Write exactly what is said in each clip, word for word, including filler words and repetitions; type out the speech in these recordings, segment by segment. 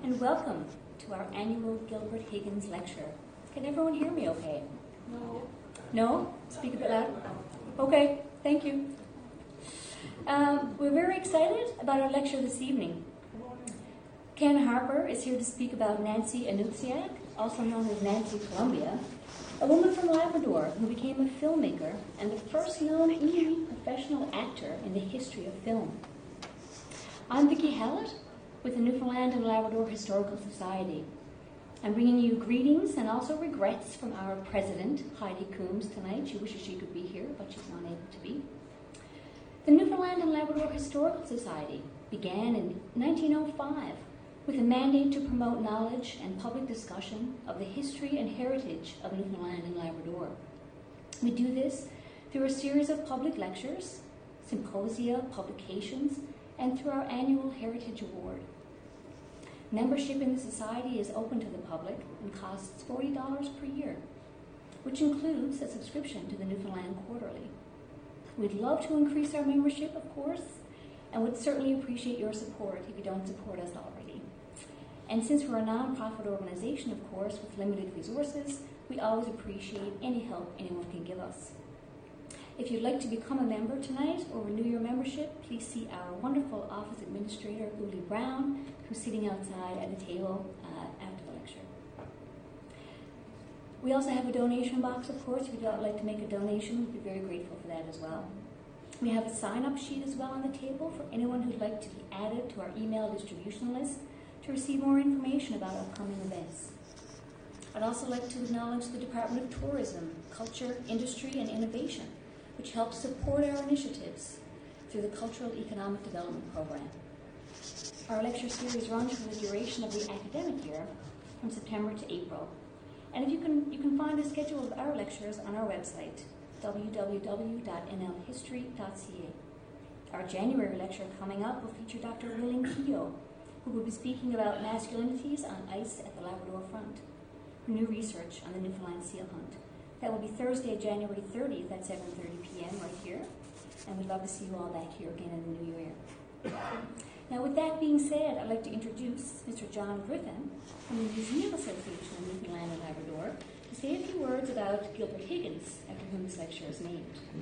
and welcome to our annual Gilbert Higgins Lecture. Can everyone hear me okay? No. No? Speak a bit louder. Okay, thank you. Um, we're very excited about our lecture this evening. Ken Harper is here to speak about Nancy Anutsiak, also known as Nancy Columbia, a woman from Labrador who became a filmmaker and the first known Inuit professional actor in the history of film. I'm Vicki Hallett with the Newfoundland and Labrador Historical Society. I'm bringing you greetings and also regrets from our president, Heidi Coombs, tonight. She wishes she could be here, but she's not able to be. The Newfoundland and Labrador Historical Society began in nineteen oh five with a mandate to promote knowledge and public discussion of the history and heritage of Newfoundland and Labrador. We do this through a series of public lectures, symposia, publications, and through our annual Heritage Award. Membership in the Society is open to the public and costs forty dollars per year, which includes a subscription to the Newfoundland Quarterly. We'd love to increase our membership, of course, and would certainly appreciate your support if you don't support us already. And since we're a non-profit organization, of course, with limited resources, we always appreciate any help anyone can give us. If you'd like to become a member tonight or renew your membership, please see our wonderful office administrator, Uli Brown, who's sitting outside at the table uh, after the lecture. We also have a donation box, of course. If you'd like to make a donation, we'd be very grateful for that as well. We have a sign-up sheet as well on the table for anyone who'd like to be added to our email distribution list to receive more information about upcoming events. I'd also like to acknowledge the Department of Tourism, Culture, Industry, and Innovation, which helps support our initiatives through the Cultural Economic Development Program. Our lecture series runs for the duration of the academic year, from September to April. And if you can, you can find the schedule of our lectures on our website, w w w dot n l history dot c a. Our January lecture coming up will feature Doctor Willing Keogh, who will be speaking about masculinities on ice at the Labrador front, new research on the Newfoundland seal hunt. That will be Thursday, January thirtieth at seven thirty p.m. right here, and we'd love to see you all back here again in the new year. Now, with that being said, I'd like to introduce Mister John Griffin from the Museum Association of Newfoundland and Labrador to say a few words about Gilbert Higgins, after whom this lecture is named.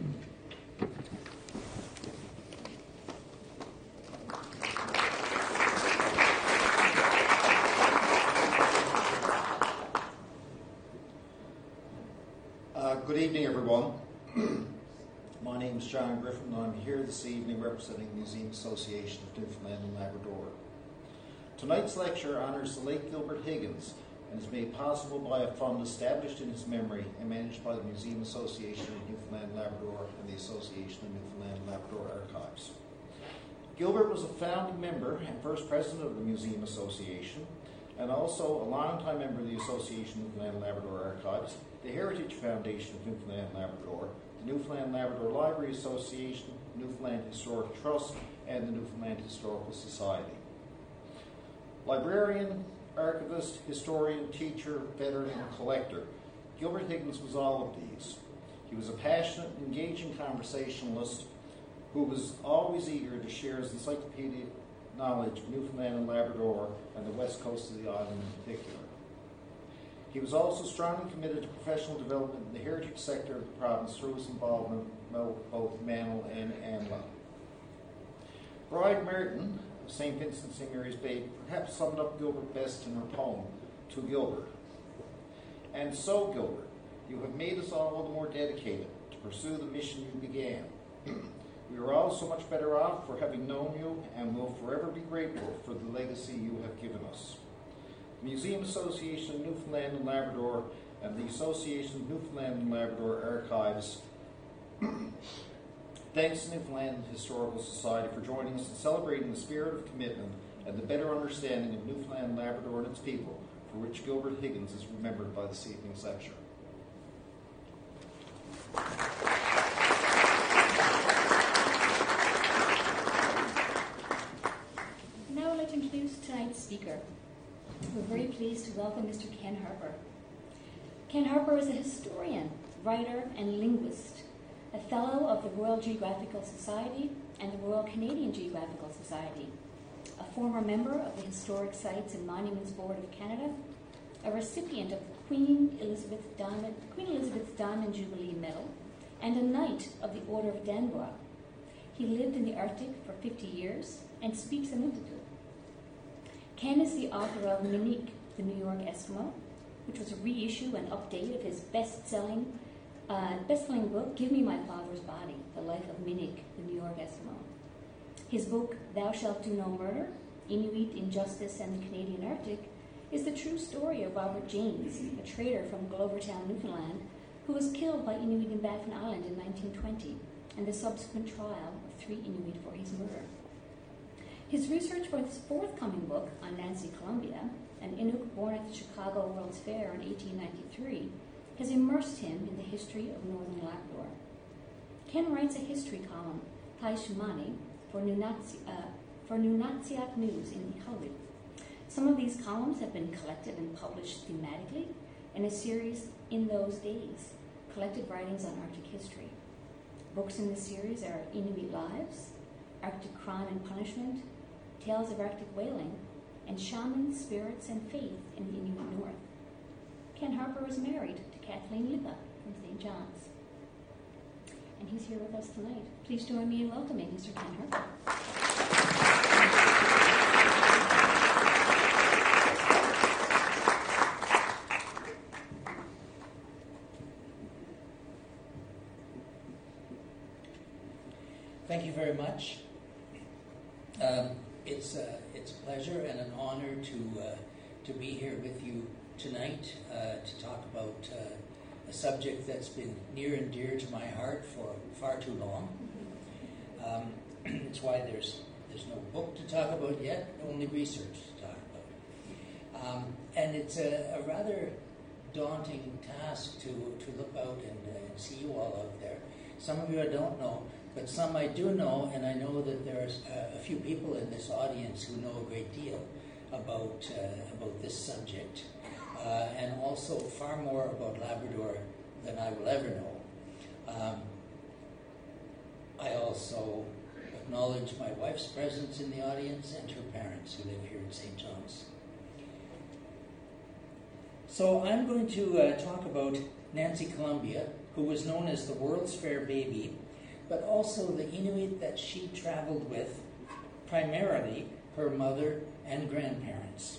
Uh, good evening, everyone. My name is John Griffin, and I'm here this evening representing the Museum Association of Newfoundland and Labrador. Tonight's lecture honours the late Gilbert Higgins and is made possible by a fund established in his memory and managed by the Museum Association of Newfoundland and Labrador and the Association of Newfoundland and Labrador Archives. Gilbert was a founding member and first president of the Museum Association, and also a longtime member of the Association of Newfoundland and Labrador Archives, the Heritage Foundation of Newfoundland and Labrador, the Newfoundland and Labrador Library Association, Newfoundland Historic Trust, and the Newfoundland Historical Society. Librarian, archivist, historian, teacher, veteran, and collector, Gilbert Higgins was all of these. He was a passionate, engaging conversationalist who was always eager to share his encyclopedic knowledge of Newfoundland and Labrador and the west coast of the island in particular. He was also strongly committed to professional development in the heritage sector of the province through his involvement with both Manel and ANLA. Bride Merton of Saint Vincent Saint Mary's Bay perhaps summed up Gilbert best in her poem, To Gilbert. And so, Gilbert, you have made us all the more dedicated to pursue the mission you began. We are all so much better off for having known you and will forever be grateful for the legacy you have given us. The Museum Association of Newfoundland and Labrador and the Association of Newfoundland and Labrador Archives thanks the Newfoundland Historical Society for joining us in celebrating the spirit of commitment and the better understanding of Newfoundland and Labrador and its people, for which Gilbert Higgins is remembered by this evening's lecture. Now I'd like to introduce tonight's speaker. We're very pleased to welcome Mister Ken Harper. Ken Harper is a historian, writer, and linguist, a fellow of the Royal Geographical Society and the Royal Canadian Geographical Society. a former member of the Historic Sites and Monuments Board of Canada, a recipient of the Queen Elizabeth Diamond, Queen Elizabeth Diamond Jubilee Medal, and a Knight of the Order of Dannebrog. He lived in the Arctic for fifty years and speaks Inuktitut. Ken is the author of Minik, the New York Eskimo, which was a reissue and update of his best-selling uh, best-selling book, Give Me My Father's Body, The Life of Minik, the New York Eskimo. His book, Thou Shalt Do No Murder, Inuit Injustice and the Canadian Arctic, is the true story of Robert James, a trader from Glovertown, Newfoundland, who was killed by Inuit in Baffin Island in nineteen twenty, and the subsequent trial of three Inuit for his murder. His research for his forthcoming book on Nancy Columbia, an Inuk born at the Chicago World's Fair in eighteen ninety-three, has immersed him in the history of Northern Labrador. Ken writes a history column, Taishumani, for Nunatsiaq uh, for Nunatsiaq News in Iqaluit. Some of these columns have been collected and published thematically in a series, In Those Days, collected writings on Arctic history. Books in this series are Inuit Lives, Arctic Crime and Punishment, Tales of Arctic Whaling, and Shamans, Spirits, and Faith in the Inuit North. Ken Harper is married to Kathleen Lipa from Saint John's. And he's here with us tonight. Please join me in welcoming Mister Ken Harper. Thank you very much. Um, it's uh, it's a pleasure and an honor to uh, to be here with you tonight uh, to talk about uh, a subject that's been near and dear to my heart for far too long. Um, it's why there's there's no book to talk about yet, only research to talk about. Um, and it's a, a rather daunting task to to look out and, uh, and see you all out there. Some of you I don't know. But some I do know, and I know that there's uh, a few people in this audience who know a great deal about uh, about this subject, uh, and also far more about Labrador than I will ever know. Um, I also acknowledge my wife's presence in the audience and her parents who live here in Saint John's. So I'm going to uh, talk about Nancy Columbia, who was known as the World's Fair Baby, but also the Inuit that she traveled with, primarily her mother and grandparents.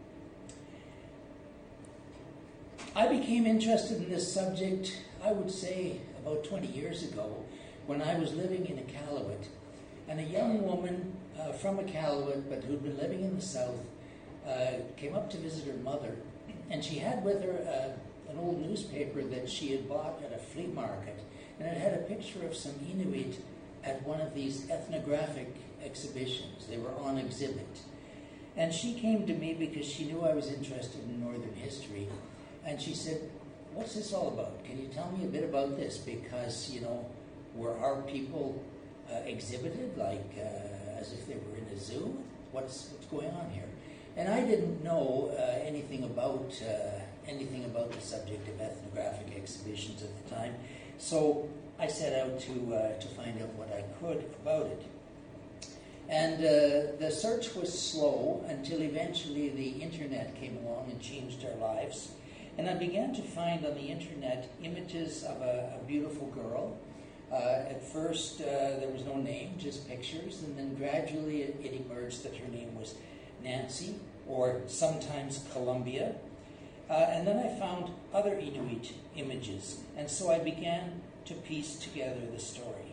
I became interested in this subject, I would say, about twenty years ago, when I was living in Iqaluit, and a young woman uh, from Iqaluit, but who'd been living in the south, uh, came up to visit her mother, and she had with her uh, an old newspaper that she had bought at a flea market. And it had a picture of some Inuit at one of these ethnographic exhibitions. They were on exhibit. And she came to me because she knew I was interested in Northern history. And she said, what's this all about? Can you tell me a bit about this? Because, you know, were our people uh, exhibited like uh, as if they were in a zoo? What's, what's going on here? And I didn't know uh, anything about uh, anything about the subject of ethnographic exhibitions at the time. So I set out to uh, to find out what I could about it. And uh, the search was slow until eventually the internet came along and changed our lives. And I began to find on the internet images of a, a beautiful girl. Uh, at first, uh, there was no name, just pictures. And then gradually it, it emerged that her name was Nancy, or sometimes Columbia. Uh, and then I found other Inuit images, and so I began to piece together the story.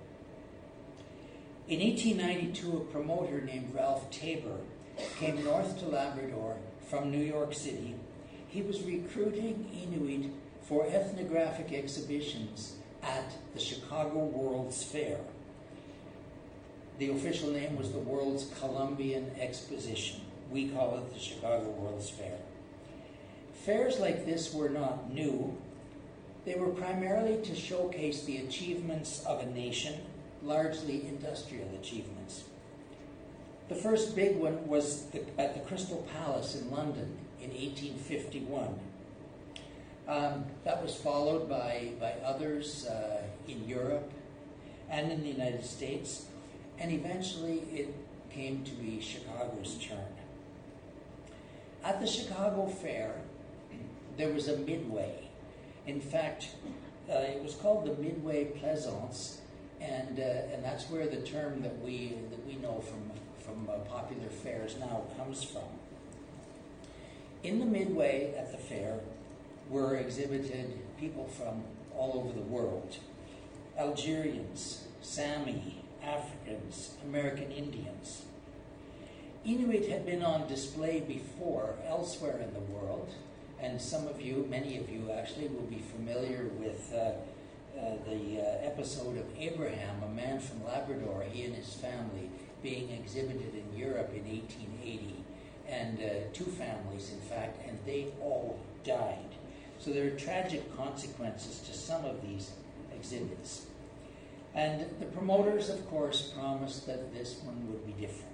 In eighteen ninety-two, a promoter named Ralph Tabor came north to Labrador from New York City. He was recruiting Inuit for ethnographic exhibitions at the Chicago World's Fair. The official name was the World's Columbian Exposition. We call it the Chicago World's Fair. Fairs like this were not new. They were primarily to showcase the achievements of a nation, largely industrial achievements. The first big one was the, at the Crystal Palace in London in eighteen fifty-one. Um, that was followed by, by others uh, in Europe and in the United States, and eventually it came to be Chicago's turn. At the Chicago Fair, there was a midway. In fact, uh, it was called the Midway Plaisance, and uh, and that's where the term that we that we know from from uh, popular fairs now comes from. In the midway at the fair were exhibited people from all over the world: Algerians, Sami, Africans, American Indians. Inuit had been on display before elsewhere in the world, and some of you, many of you actually, will be familiar with uh, uh, the uh, episode of Abraham, a man from Labrador, he and his family, being exhibited in Europe in eighteen eighty. And uh, two families, in fact, and they all died. So there are tragic consequences to some of these exhibits. And the promoters, of course, promised that this one would be different.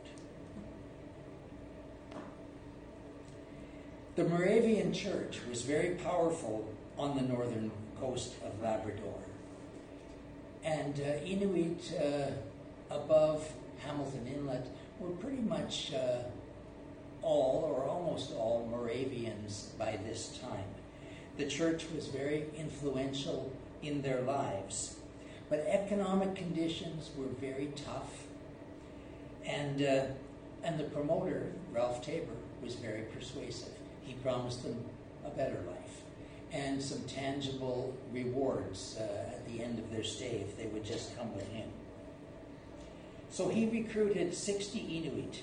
The Moravian Church was very powerful on the northern coast of Labrador. And uh, Inuit uh, above Hamilton Inlet were pretty much uh, all, or almost all, Moravians by this time. The church was very influential in their lives. But economic conditions were very tough. And, uh, and the promoter, Ralph Tabor, was very persuasive. He promised them a better life and some tangible rewards uh, at the end of their stay if they would just come with him. So he recruited sixty Inuit.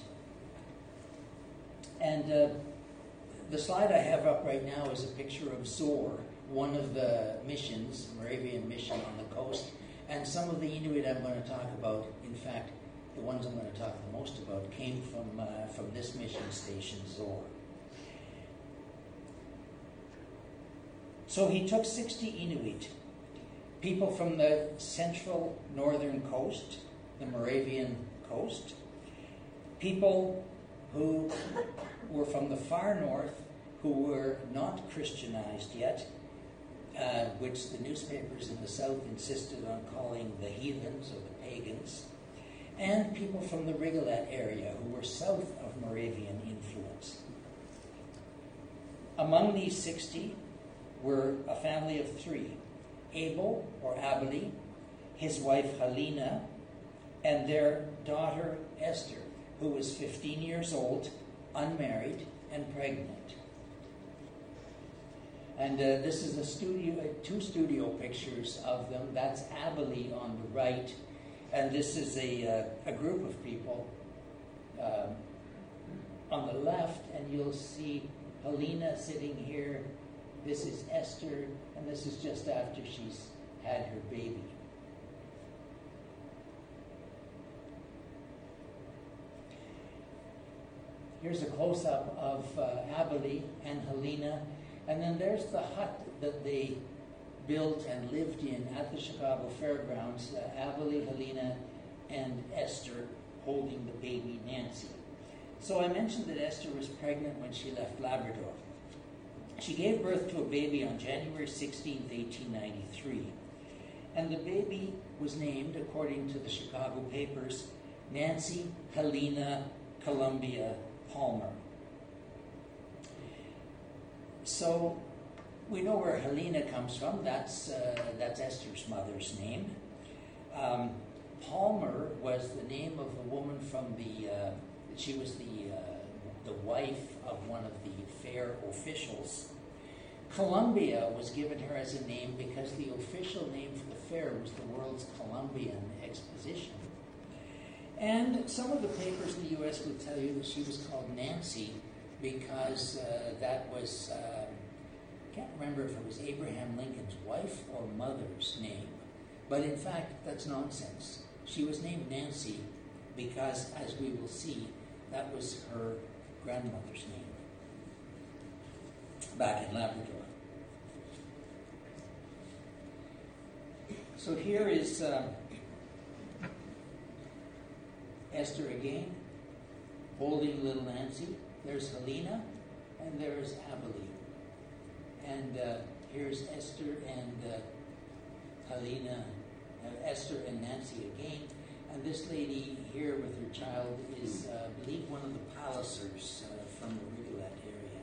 And uh, the slide I have up right now is a picture of Zor, one of the missions, Moravian mission on the coast. And some of the Inuit I'm going to talk about, in fact, the ones I'm going to talk the most about, came from, uh, from this mission station, Zor. So he took sixty Inuit, people from the central northern coast, the Moravian coast, people who were from the far north, who were not Christianized yet, uh, which the newspapers in the south insisted on calling the heathens or the pagans, and people from the Rigolet area who were south of Moravian influence. Among these sixty were a family of three: Abel, or Abeli, his wife Helena, and their daughter Esther, who was fifteen years old, unmarried, and pregnant. And uh, this is a studio, uh, two studio pictures of them. That's Abeli on the right, and this is a, uh, a group of people um, on the left, and you'll see Helena sitting here. This is Esther, and this is just after she's had her baby. Here's a close-up of uh, Abeli and Helena, and then there's the hut that they built and lived in at the Chicago Fairgrounds. Uh, Abeli, Helena, and Esther holding the baby Nancy. So I mentioned that Esther was pregnant when she left Labrador. She gave birth to a baby on January sixteenth, eighteen ninety-three. And the baby was named, according to the Chicago papers, Nancy Helena Columbia Palmer. So we know where Helena comes from. That's, uh, that's Esther's mother's name. Um, Palmer was the name of a woman from the, uh, she was the, uh, the wife of one of the fair officials. Columbia was given her as a name because the official name for the fair was the World's Columbian Exposition. And some of the papers in the U S would tell you that she was called Nancy because uh, that was, uh, I can't remember if it was Abraham Lincoln's wife or mother's name. But in fact, that's nonsense. She was named Nancy because, as we will see, that was her grandmother's name back in Labrador. So here is uh, Esther again, holding little Nancy. There's Helena, and there's Abeli. And uh, here's Esther and uh, Helena, uh, Esther and Nancy again. And this lady here with her child is, uh, I believe, one of the Pallisers uh, from the Rigolet area.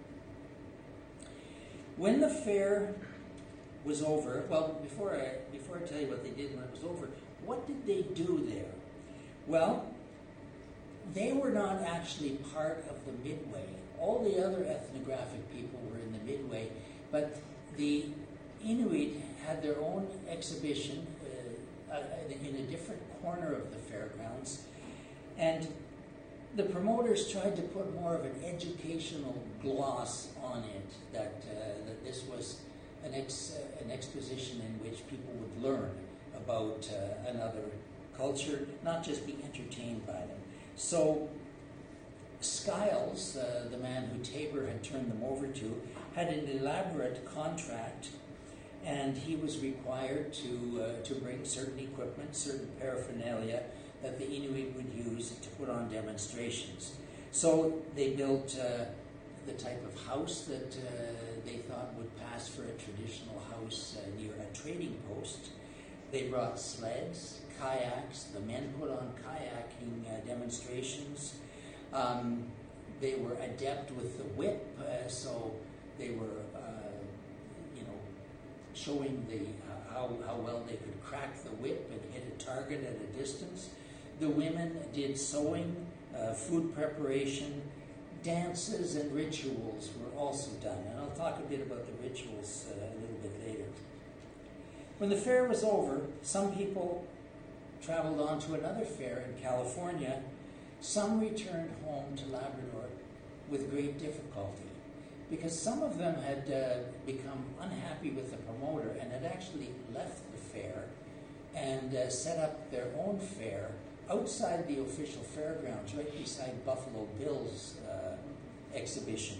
When the fair was over, well, before I, before I tell you what they did when it was over, what did they do there? Well, they were not actually part of the Midway. All the other ethnographic people were in the Midway, but the Inuit had their own exhibition uh, uh, in a different corner of the fairgrounds, and the promoters tried to put more of an educational gloss on it, that, uh, that this was an, ex, uh, an exposition in which people would learn about uh, another culture, not just be entertained by them. So Skiles, uh, the man who Tabor had turned them over to, had an elaborate contract, and he was required to uh, to bring certain equipment, certain paraphernalia that the Inuit would use to put on demonstrations. So they built uh, the type of house that uh, they thought would pass for a traditional house uh, near a trading post. They brought sleds, kayaks. The men put on kayaking uh, demonstrations. Um, they were adept with the whip, uh, so they were, uh, you know, showing the uh, how, how well they could crack the whip and hit a target at a distance. The women did sewing, uh, food preparation, dances, and rituals were also done. And I'll talk a bit about the rituals uh, a little bit later. When the fair was over, some people traveled on to another fair in California. Some returned home to Labrador with great difficulty, because some of them had uh, become unhappy with the promoter and had actually left the fair and uh, set up their own fair outside the official fairgrounds, right beside Buffalo Bill's uh, exhibition.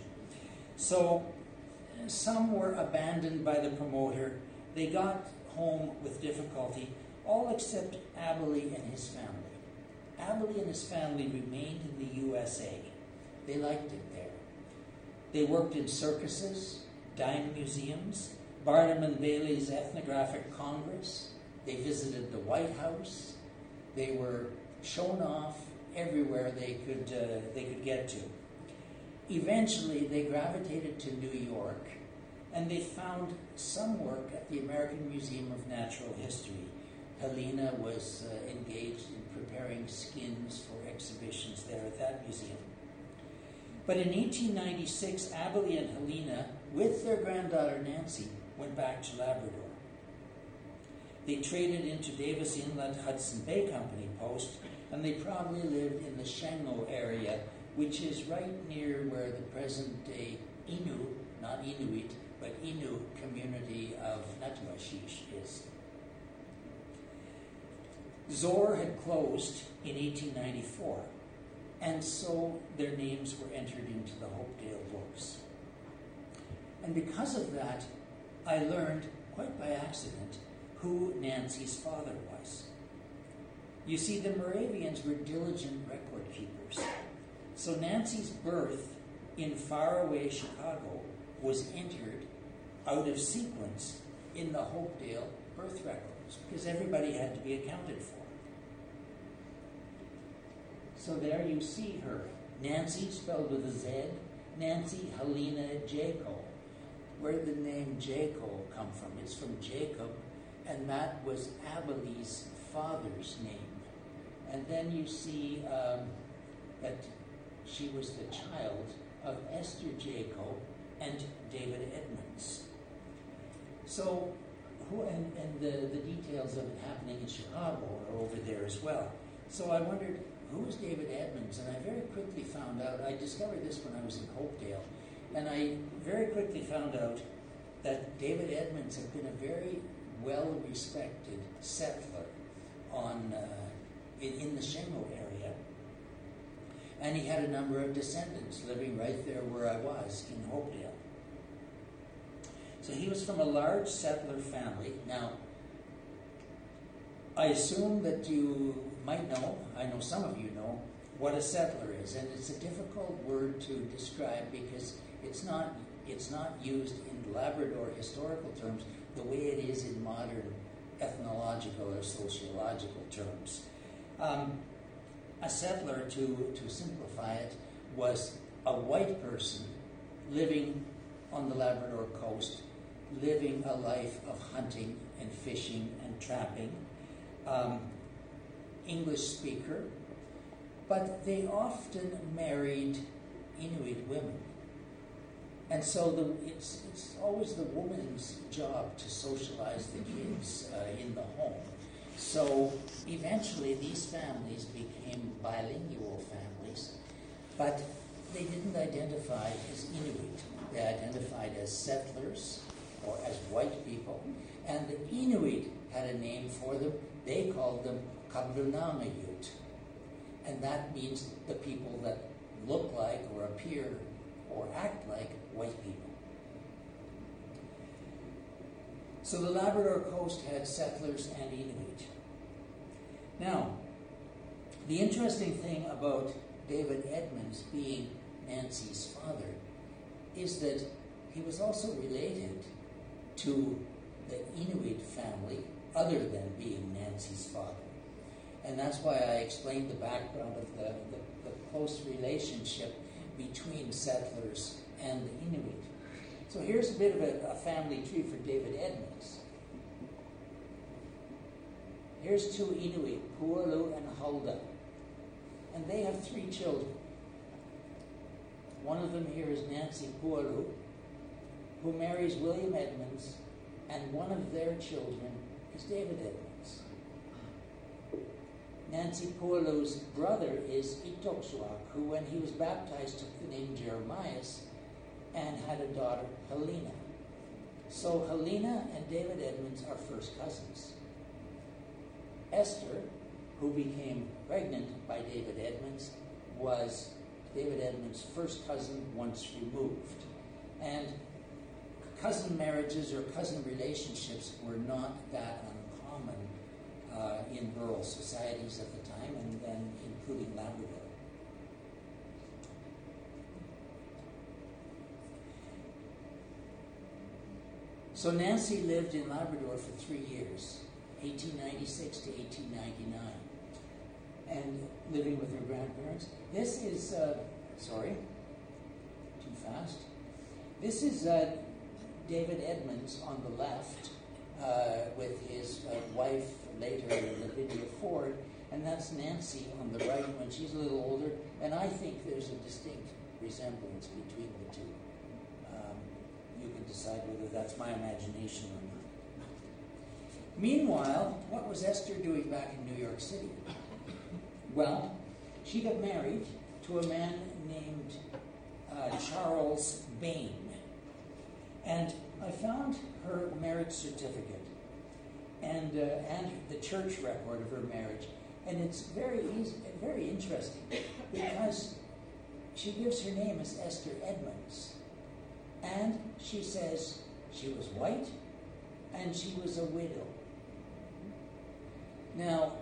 So some were abandoned by the promoter. They got home with difficulty, all except Abilene and his family. Abilene and his family remained in the U S A. They liked it there. They worked in circuses, dime museums, Barnum and Bailey's Ethnographic Congress. They visited the White House. They were shown off everywhere they could uh, they could get to. Eventually, they gravitated to New York, and they found some work at the American Museum of Natural History. Helena was uh, engaged in preparing skins for exhibitions there at that museum. But in eighteen ninety-six, Abilene and Helena, with their granddaughter Nancy, went back to Labrador. They traded into Davis Inlet Hudson Bay Company post, and they probably lived in the Shango area, which is right near where the present-day Innu, not Inuit, but Innu community of Natuashish is. Zor had closed in eighteen ninety-four, and so their names were entered into the Hopedale books. And because of that, I learned, quite by accident, who Nancy's father was. You see, the Moravians were diligent record keepers. So Nancy's birth in faraway Chicago was entered out of sequence in the Hopedale birth records, because everybody had to be accounted for. So there you see her, Nancy spelled with a Z, Nancy Helena Jaco. Where did the name Jaco come from? It's from Jacob, and that was Abilene's father's name. And then you see um, that she was the child of Esther Jaco and David Edmonds. So, who and, and the, the details of it happening in Chicago are over there as well. So I wondered, who was David Edmonds? And I very quickly found out, I discovered this when I was in Hopedale, and I very quickly found out that David Edmonds had been a very well-respected settler on uh, in, in the Shango area. And he had a number of descendants living right there where I was, in Hopedale. So he was from a large settler family. Now, I assume that you might know, I know some of you know, what a settler is. And it's a difficult word to describe because it's not, it's not used in Labrador historical terms the way it is in modern ethnological or sociological terms. Um, a settler, to, to simplify it, was a white person living on the Labrador coast, living a life of hunting and fishing and trapping, um, English speaker, but they often married Inuit women. And so the, it's, it's always the woman's job to socialize the kids uh, in the home. So eventually these families became bilingual families, but they didn't identify as Inuit. They identified as settlers or as white people. And the Inuit had a name for them. They called them Kablunamayut. And that means the people that look like or appear or act like white people. So the Labrador coast had settlers and Inuit. Now, the interesting thing about David Edmonds being Nancy's father is that he was also related to the Inuit family other than being Nancy's father. And that's why I explained the background of the, the, the close relationship between settlers and the Inuit. So here's a bit of a, a family tree for David Edmonds. Here's two Inuit, Pualu and Hulda. And they have three children. One of them here is Nancy Pualu, who marries William Edmonds, and one of their children is David Edmonds. Nancy Pualu's brother is Itoksuak, who when he was baptized took the name Jeremias and had a daughter, Helena. So Helena and David Edmonds are first cousins. Esther, who became pregnant by David Edmonds, was David Edmonds' first cousin once removed. And cousin marriages or cousin relationships were not that uncommon uh, in rural societies at the time, and then including Labrador. So Nancy lived in Labrador for three years, eighteen ninety-six to eighteen ninety-nine, and living with her grandparents. This is, uh, sorry, too fast. This is uh, David Edmonds on the left uh, with his uh, wife later, Lavinia Ford, and that's Nancy on the right when she's a little older, and I think there's a distinct resemblance between the two. Um, you can decide whether that's my imagination or not. Meanwhile, what was Esther doing back in New York City? Well, she got married to a man named uh, Charles Bain. And I found her marriage certificate and uh, and the church record of her marriage. And it's very easy, very interesting because she gives her name as Esther Edmonds. And she says she was white and she was a widow. Now,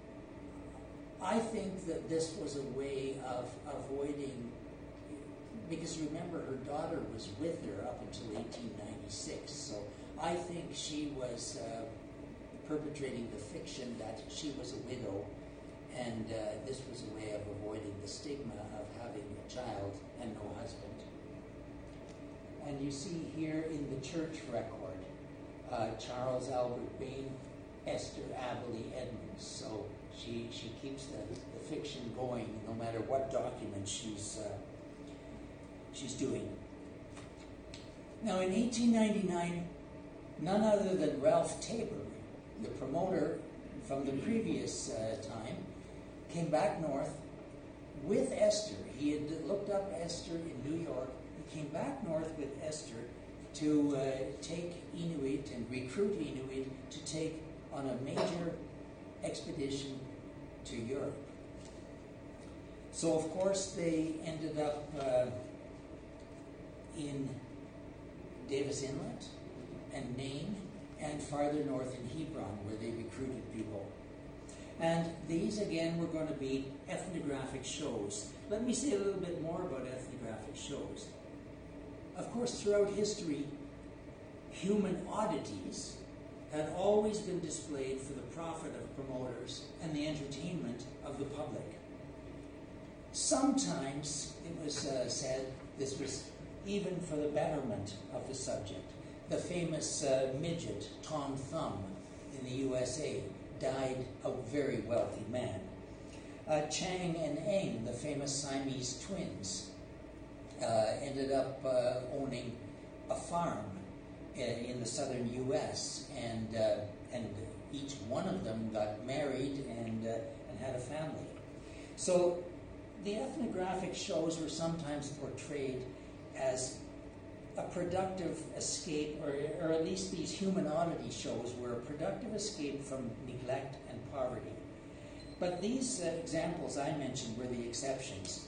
I think that this was a way of avoiding, because remember her daughter was with her up until eighteen ninety-six, so I think she was uh, perpetrating the fiction that she was a widow, and uh, this was a way of avoiding the stigma of having a child and no husband. And you see here in the church record, uh, Charles Albert Bain, Esther Abilene Edmonds. So she she keeps the, the fiction going no matter what document she's uh, she's doing. Now in eighteen ninety-nine, none other than Ralph Tabor, the promoter from the previous uh, time, came back north with Esther. He had looked up Esther in New York. He came back north with Esther to uh, take Inuit and recruit Inuit to take on a major expedition to Europe. So of course they ended up uh, in Davis Inlet and Nain and farther north in Hebron where they recruited people. And these again were going to be ethnographic shows. Let me say a little bit more about ethnographic shows. Of course, throughout history, human oddities had always been displayed for the profit of promoters and the entertainment of the public. Sometimes it was uh, said this was even for the betterment of the subject. The famous uh, midget, Tom Thumb, in the U S A, died a very wealthy man. Uh, Chang and Eng, the famous Siamese twins, uh, ended up uh, owning a farm in, in the southern U S, and uh, and each one of them got married and uh, and had a family. So the ethnographic shows were sometimes portrayed as a productive escape, or, or at least these human oddity shows were a productive escape from neglect and poverty. But these uh, examples I mentioned were the exceptions.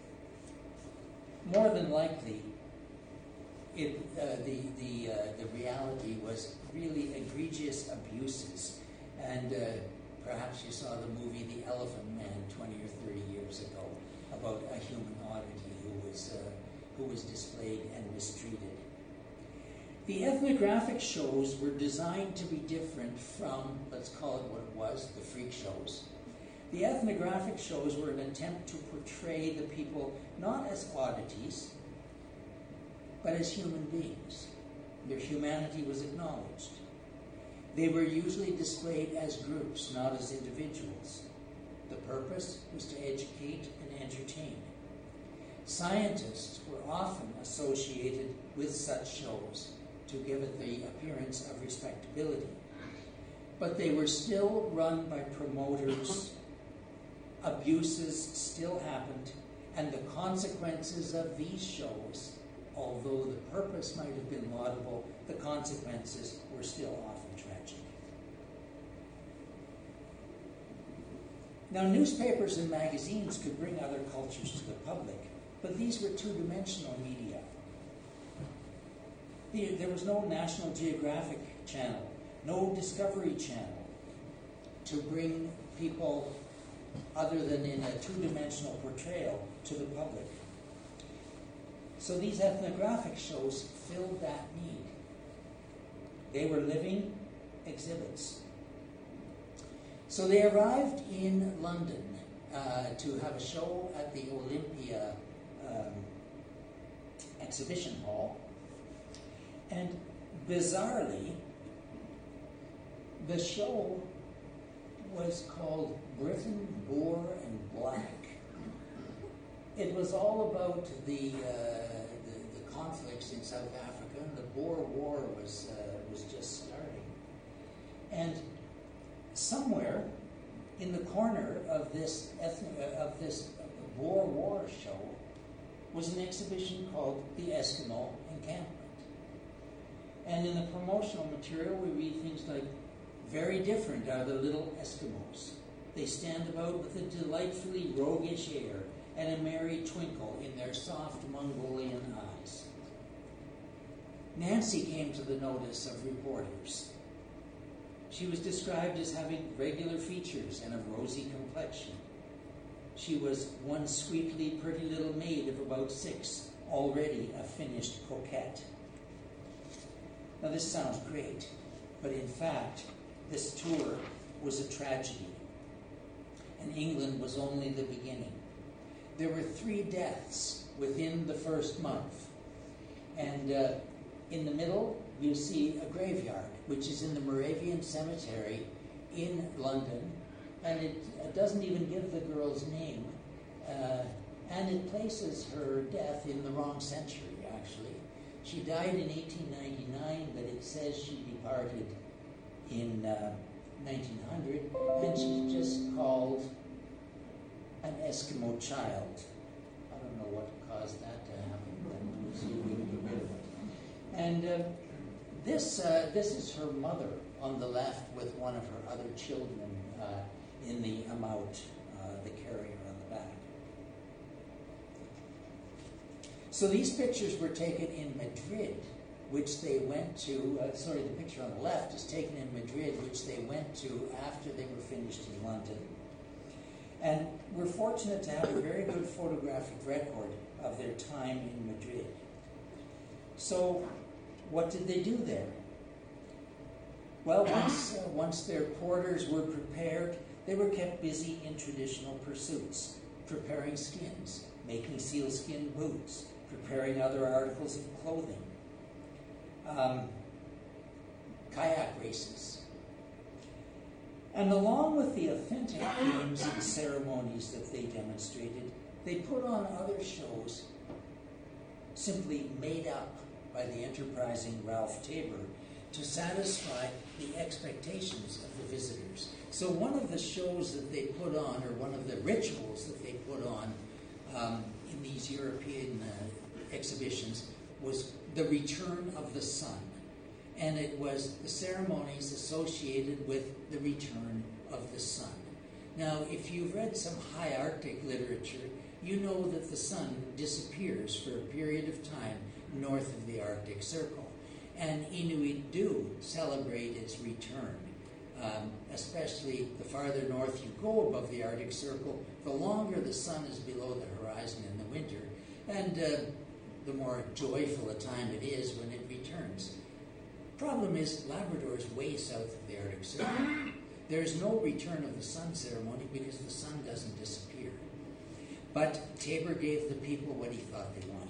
More than likely, it, uh, the, the, uh, the reality was really egregious abuses. And uh, perhaps you saw the movie The Elephant Man twenty or thirty years ago about a human oddity who was, uh, who was displayed and mistreated. The ethnographic shows were designed to be different from, let's call it what it was, the freak shows. The ethnographic shows were an attempt to portray the people not as oddities, but as human beings. Their humanity was acknowledged. They were usually displayed as groups, not as individuals. The purpose was to educate and entertain. Scientists were often associated with such shows to give it the appearance of respectability. But they were still run by promoters. Abuses still happened, and the consequences of these shows, although the purpose might have been laudable, the consequences were still often tragic. Now, newspapers and magazines could bring other cultures to the public, but these were two-dimensional media. There was no National Geographic Channel, no Discovery Channel to bring people other than in a two-dimensional portrayal to the public. So these ethnographic shows filled that need. They were living exhibits. So they arrived in London uh, to have a show at the Olympia um, exhibition hall. And bizarrely, the show was called Britain, Boer, and Black. It was all about the, uh, the, the conflicts in South Africa, and the Boer War was, uh, was just starting. And somewhere in the corner of this, ethnic, uh, of this Boer War show was an exhibition called The Eskimo Encampment. And in the promotional material, we read things like, "Very different are the little Eskimos. They stand about with a delightfully roguish air and a merry twinkle in their soft Mongolian eyes." Nancy came to the notice of reporters. She was described as having regular features and a rosy complexion. She was one sweetly pretty little maid of about six, already a finished coquette. Now this sounds great, but in fact, this tour was a tragedy, and England was only the beginning. There were three deaths within the first month, and uh, in the middle you see a graveyard, which is in the Moravian Cemetery in London, and it uh, doesn't even give the girl's name, uh, and it places her death in the wrong century, actually. She died in eighteen ninety-nine, but it says she departed in uh, nineteen hundred, and she's just called an Eskimo child. I don't know what caused that to happen, but we'll see if we can get rid of it. And uh, this, uh, this is her mother on the left with one of her other children uh, in the amount, uh, the carrier on the back. So these pictures were taken in Madrid, which they went to, uh, sorry, the picture on the left is taken in Madrid, which they went to after they were finished in London. And we're fortunate to have a very good photographic record of their time in Madrid. So what did they do there? Well, once, uh, once their quarters were prepared, they were kept busy in traditional pursuits, preparing skins, making sealskin boots, preparing other articles of clothing, um, kayak races. And along with the authentic games and ceremonies that they demonstrated, they put on other shows simply made up by the enterprising Ralph Tabor to satisfy the expectations of the visitors. So one of the shows that they put on, or one of the rituals that they put on um, in these European uh, exhibitions, was the return of the sun. And it was the ceremonies associated with the return of the sun. Now, if you've read some high Arctic literature, you know that the sun disappears for a period of time north of the Arctic Circle. And Inuit do celebrate its return, um, especially the farther north you go above the Arctic Circle, the longer the sun is below the horizon in the winter, and uh, the more joyful a time it is when it returns. Problem is, Labrador is way south of the Arctic Circle. There's no return of the sun ceremony because the sun doesn't disappear. But Tabor gave the people what he thought they wanted.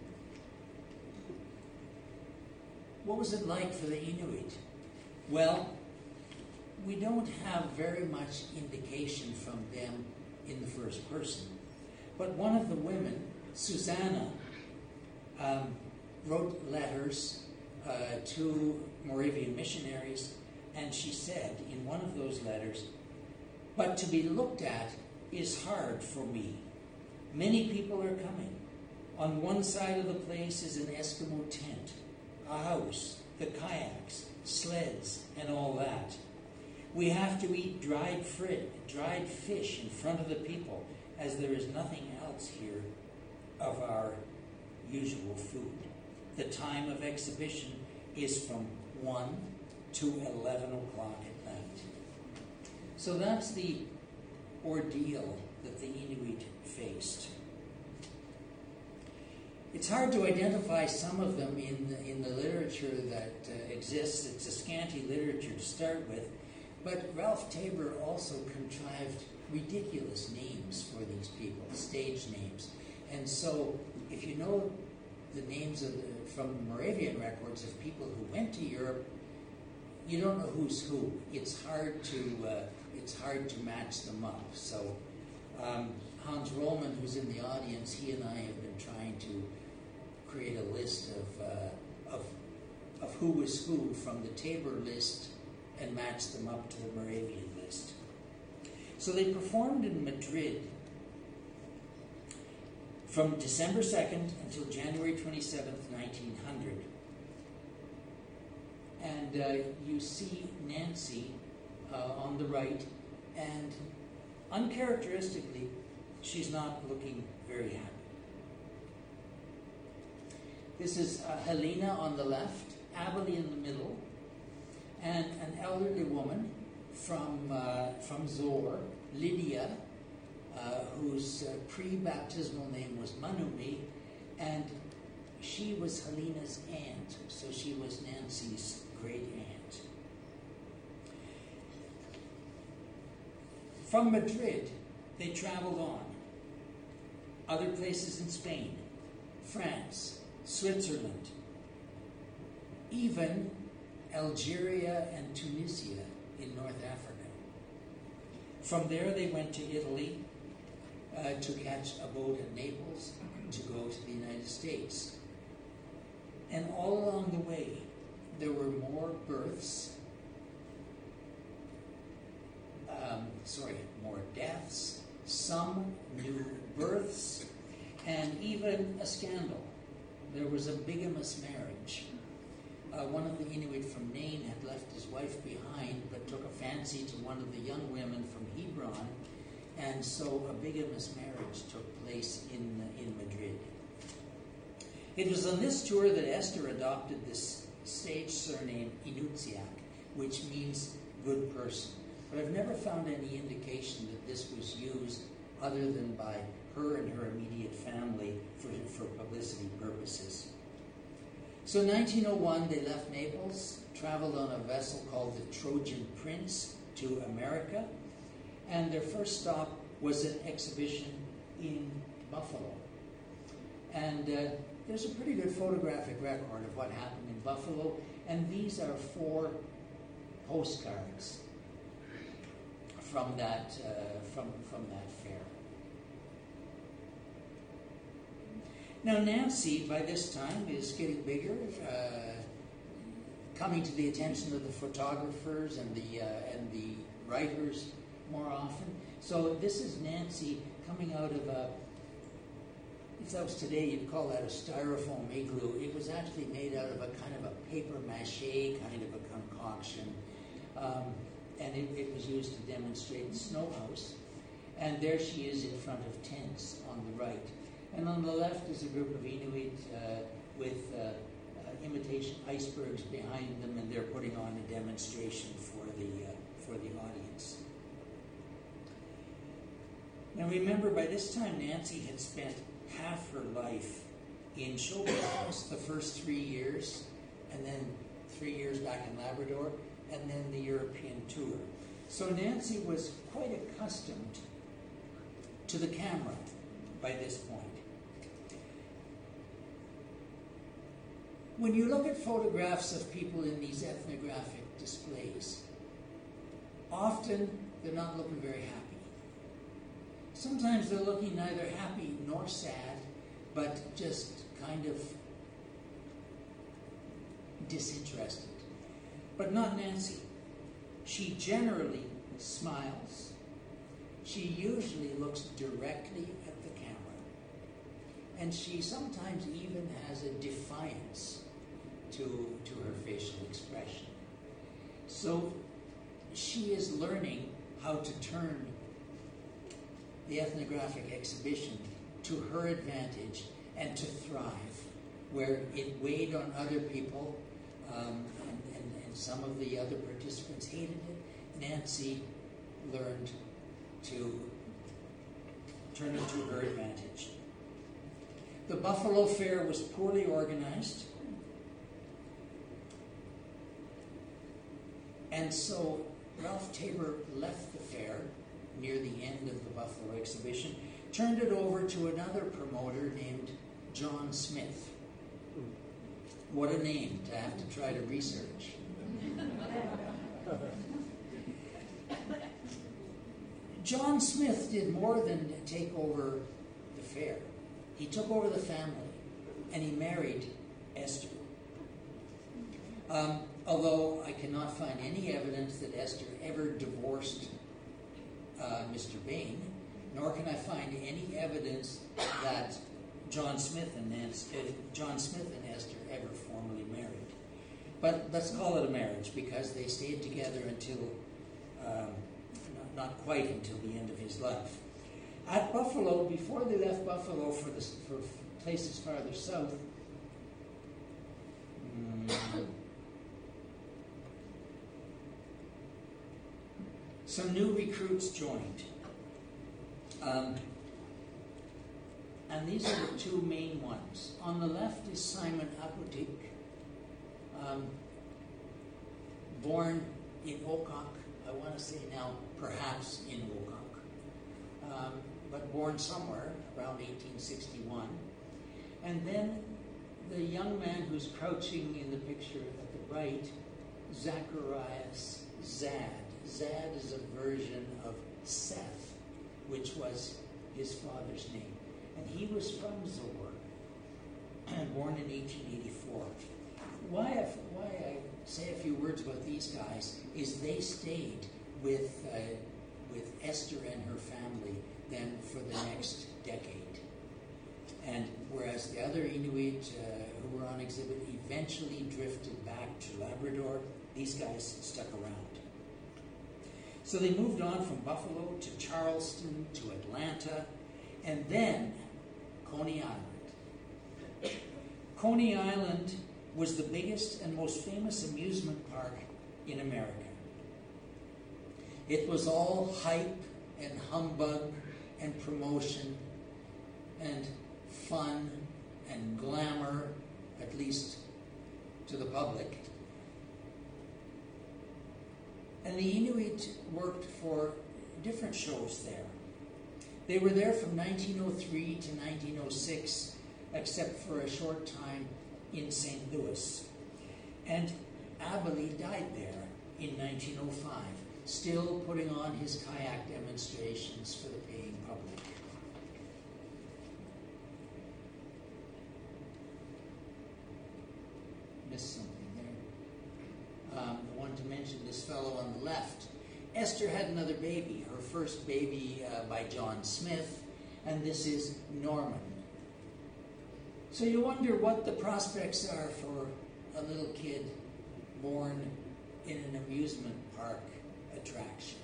What was it like for the Inuit? Well, we don't have very much indication from them in the first person. But one of the women, Susanna, um, wrote letters uh, to Moravian missionaries, and she said in one of those letters, "But to be looked at is hard for me. Many people are coming. On one side of the place is an Eskimo tent, a house, the kayaks, sleds, and all that. We have to eat dried frit, dried fish in front of the people, as there is nothing else here of our usual food. The time of exhibition is from one to eleven o'clock at night." So that's the ordeal that the Inuit faced. It's hard to identify some of them in the, in the literature that uh, exists. It's a scanty literature to start with. But Ralph Tabor also contrived ridiculous names for these people, stage names. And so if you know the names of the, from Moravian records of people who went to Europe, you don't know who's who. It's hard to, uh, it's hard to match them up. So um, Hans Rollman, who's in the audience, he and I have been trying to create a list of, uh, of, of who was who from the Tabor list and match them up to the Moravian list. So they performed in Madrid from December second until January twenty-seventh, nineteen hundred. And uh, you see Nancy uh, on the right, and uncharacteristically, she's not looking very happy. This is uh, Helena on the left, Abelie in the middle, and an elderly woman from, uh, from Zor, Lydia, uh, whose uh, pre-baptismal name was Manumi, and she was Helena's aunt, so she was Nancy's great aunt. From Madrid, they traveled on. Other places in Spain, France, Switzerland, even Algeria and Tunisia in North Africa. From there they went to Italy uh, to catch a boat at Naples to go to the United States. And all along the way there were more births, um, sorry, more deaths, some new births, and even a scandal. There was a bigamous marriage. Uh, one of the Inuit from Nain had left his wife behind, but took a fancy to one of the young women from Hebron, and so a bigamous marriage took place in, in Madrid. It was on this tour that Esther adopted this stage surname Inutsiak, which means good person. But I've never found any indication that this was used other than by her and her immediate family for, for publicity purposes. So in nineteen oh one, they left Naples, traveled on a vessel called the Trojan Prince to America, and their first stop was an exhibition in Buffalo. And uh, there's a pretty good photographic record of what happened in Buffalo, and these are four postcards from that uh, from from that fair. Now Nancy, by this time, is getting bigger, uh, coming to the attention of the photographers and the uh, and the writers more often. So this is Nancy coming out of a, if that was today, you'd call that a styrofoam igloo. It was actually made out of a kind of a paper mache kind of a concoction. Um, and it, it was used to demonstrate the snow house. And there she is in front of tents on the right. And on the left is a group of Inuit uh, with uh, uh, imitation icebergs behind them, and they're putting on a demonstration for the, uh, for the audience. Now remember, by this time Nancy had spent half her life in show business, the first three years, and then three years back in Labrador, and then the European tour. So Nancy was quite accustomed to the camera by this point. When you look at photographs of people in these ethnographic displays, often they're not looking very happy. Sometimes they're looking neither happy nor sad, but just kind of disinterested. But not Nancy. She generally smiles. She usually looks directly at the camera. And she sometimes even has a defiance to, to her facial expression. So she is learning how to turn the ethnographic exhibition to her advantage and to thrive, where it weighed on other people, um, and, and, and some of the other participants hated it. Nancy learned to turn it to her advantage. The Buffalo Fair was poorly organized, and so Ralph Tabor left the fair near the end of the Buffalo exhibition, turned it over to another promoter named John Smith. What a name to have to try to research. John Smith did more than take over the fair. He took over the family, and he married Esther. Um, although I cannot find any evidence that Esther ever divorced uh, Mister Bain, nor can I find any evidence that John Smith and Nancy, uh, John Smith and Esther ever formally married. But let's call it a marriage, because they stayed together until, um, not, not quite until the end of his life. At Buffalo, before they left Buffalo for, the, for places farther south, mm, some new recruits joined. Um, and these are the two main ones. On the left is Simon Apotik, um, born in Okok, I want to say now perhaps in Okok, um, but born somewhere around eighteen sixty-one. And then the young man who's crouching in the picture at the right, Zacharias Zad. Zad is a version of Seth, which was his father's name. And he was from Zor, born in eighteen eighty-four. Why I, why I say a few words about these guys is they stayed with, uh, with Esther and her family then for the next decade. And whereas the other Inuit uh, who were on exhibit eventually drifted back to Labrador, these guys stuck around. So they moved on from Buffalo to Charleston to Atlanta, and then Coney Island. Coney Island was the biggest and most famous amusement park in America. It was all hype and humbug and promotion and fun and glamour, at least to the public. And the Inuit worked for different shows there. They were there from nineteen oh three to nineteen oh six, except for a short time in Saint Louis. And Abilene died there in nineteen oh five, still putting on his kayak demonstrations for the paying public. Missed something there. Um, I wanted to mention this fellow on the left. Esther had another baby, her first baby uh, by John Smith, and this is Norman. So you wonder what the prospects are for a little kid born in an amusement park attraction.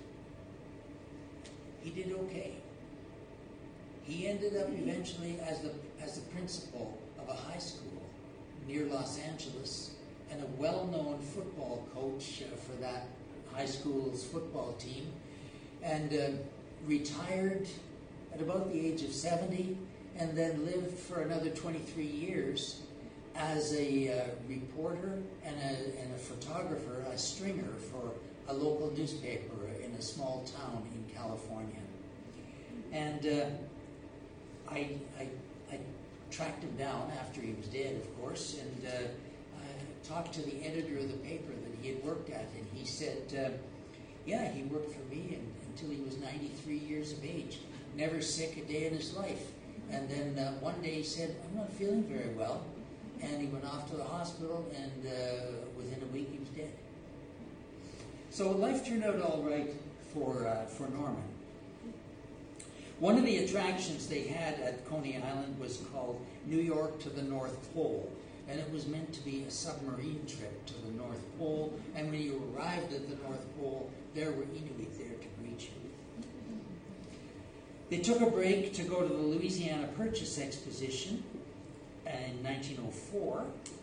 He did okay. He ended up eventually as the, as the principal of a high school near Los Angeles and a well-known football coach uh, for that high school's football team, and uh, retired at about the age of seventy, and then lived for another twenty-three years as a uh, reporter and a, and a photographer, a stringer for a local newspaper in a small town in California. And uh, I, I, I tracked him down after he was dead, of course, and uh, I talked to the editor of the paper that he had worked at, and he said, uh, yeah, he worked for me and, until he was ninety-three years of age, never sick a day in his life. And then uh, one day he said, I'm not feeling very well. And he went off to the hospital, and uh, within a week he was dead. So life turned out all right for, uh, for Norman. One of the attractions they had at Coney Island was called New York to the North Pole. And it was meant to be a submarine trip to the North Pole. And when you arrived at the North Pole, there were Inuit there to greet you. They took a break to go to the Louisiana Purchase Exposition in nineteen oh four.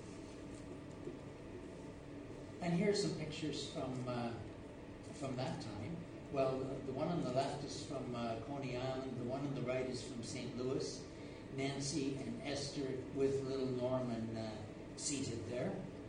And here's some pictures from, uh, from that time. Well, the, the one on the left is from uh, Coney Island. The one on the right is from Saint Louis. Nancy and Esther with little Norman uh, seated there.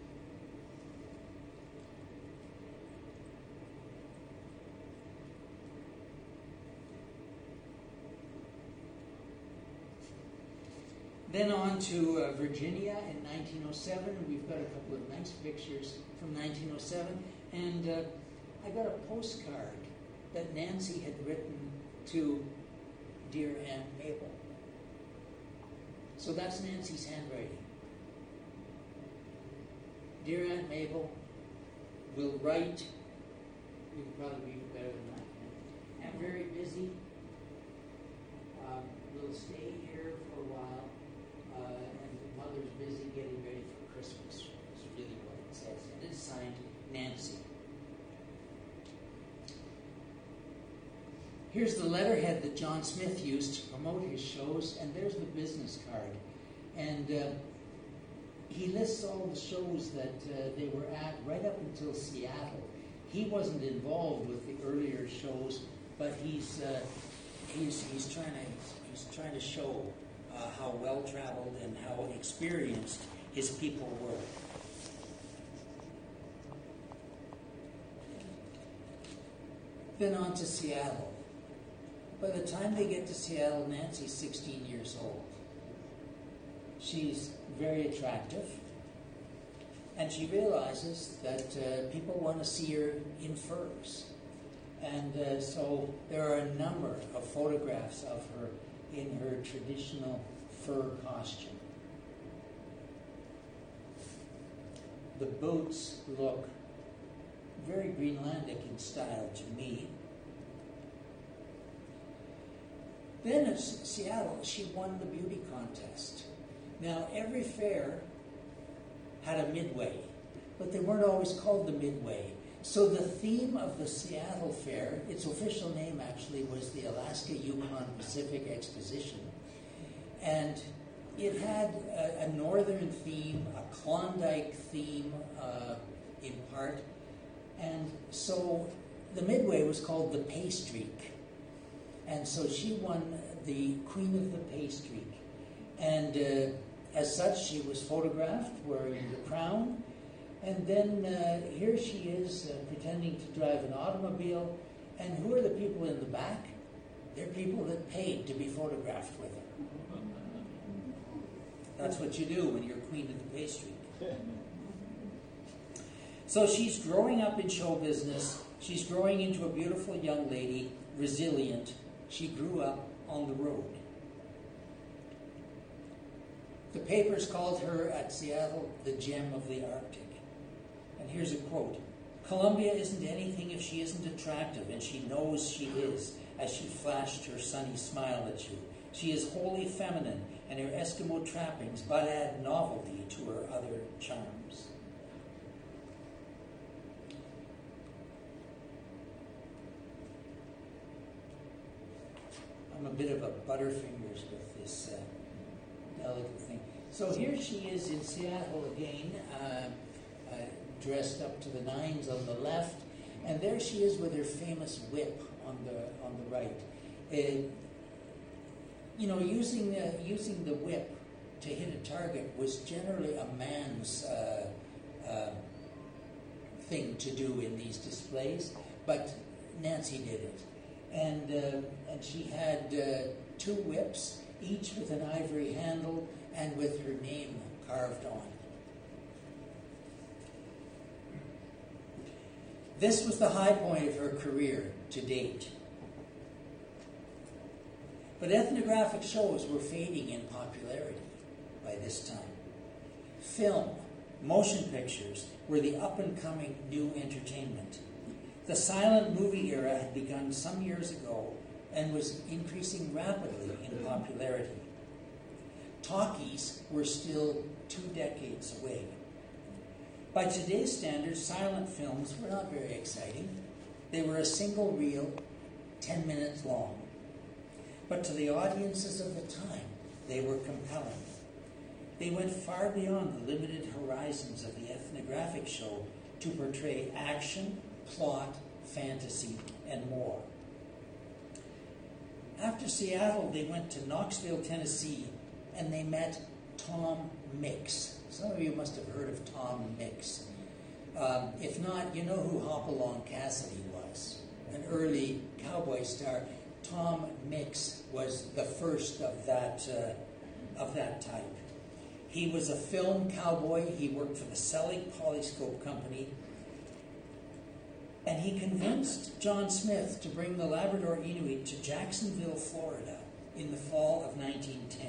Then on to uh, Virginia in nineteen oh seven. We've got a couple of nice pictures from nineteen oh seven. And uh, I got a postcard that Nancy had written to dear Aunt Mabel. So that's Nancy's handwriting. Dear Aunt Mabel, will write. You can probably read it better than I can. I'm very busy. Um, we'll stay here for a while. Uh, and Mother's busy getting ready for Christmas. Is really what it says. And it's signed Nancy. Here's the letterhead that John Smith used to promote his shows, and there's the business card. And uh, he lists all the shows that uh, they were at right up until Seattle. He wasn't involved with the earlier shows, but he's uh, he's he's trying to he's trying to show uh, how well traveled and how experienced his people were. Then on to Seattle. By the time they get to Seattle, Nancy's sixteen years old. She's very attractive, and she realizes that uh, people want to see her in furs. And uh, so there are a number of photographs of her in her traditional fur costume. The boots look very Greenlandic in style to me. Then at Seattle, she won the beauty contest. Now, every fair had a midway, but they weren't always called the midway. So the theme of the Seattle Fair, its official name actually was the Alaska Yukon Pacific Exposition. And it had a, a northern theme, a Klondike theme uh, in part. And so the midway was called the Pay Streak. And so she won the Queen of the Pay Streak. And uh, as such, she was photographed wearing the crown. And then uh, here she is uh, pretending to drive an automobile. And who are the people in the back? They're people that paid to be photographed with her. That's what you do when you're queen of the pastry. So she's growing up in show business. She's growing into a beautiful young lady, resilient. She grew up on the road. The papers called her at Seattle the gem of the Arctic. And here's a quote. Columbia isn't anything if she isn't attractive, and she knows she is, as she flashed her sunny smile at you. She is wholly feminine, and her Eskimo trappings but add novelty to her other charms. I'm a bit of a butterfingers with this uh, delicate thing. So here she is in Seattle again, uh, uh, dressed up to the nines on the left, and there she is with her famous whip on the on the right. Uh, you know, using uh, using the whip to hit a target was generally a man's uh, uh, thing to do in these displays, but Nancy did it. And, uh, and she had uh, two whips, each with an ivory handle and with her name carved on. This was the high point of her career to date. But ethnographic shows were fading in popularity by this time. Film, motion pictures were the up-and-coming new entertainment. The silent movie era had begun some years ago and was increasing rapidly in popularity. Talkies were still two decades away. By today's standards, silent films were not very exciting. They were a single reel, ten minutes long. But to the audiences of the time, they were compelling. They went far beyond the limited horizons of the ethnographic show to portray action, plot, fantasy, and more. After Seattle, they went to Knoxville, Tennessee, and they met Tom Mix. Some of you must have heard of Tom Mix. Um, if not, you know who Hopalong Cassidy was, an early cowboy star. Tom Mix was the first of that uh, of that type. He was a film cowboy. He worked for the Selig Polyscope Company. And he convinced John Smith to bring the Labrador Inuit to Jacksonville, Florida in the fall of nineteen ten.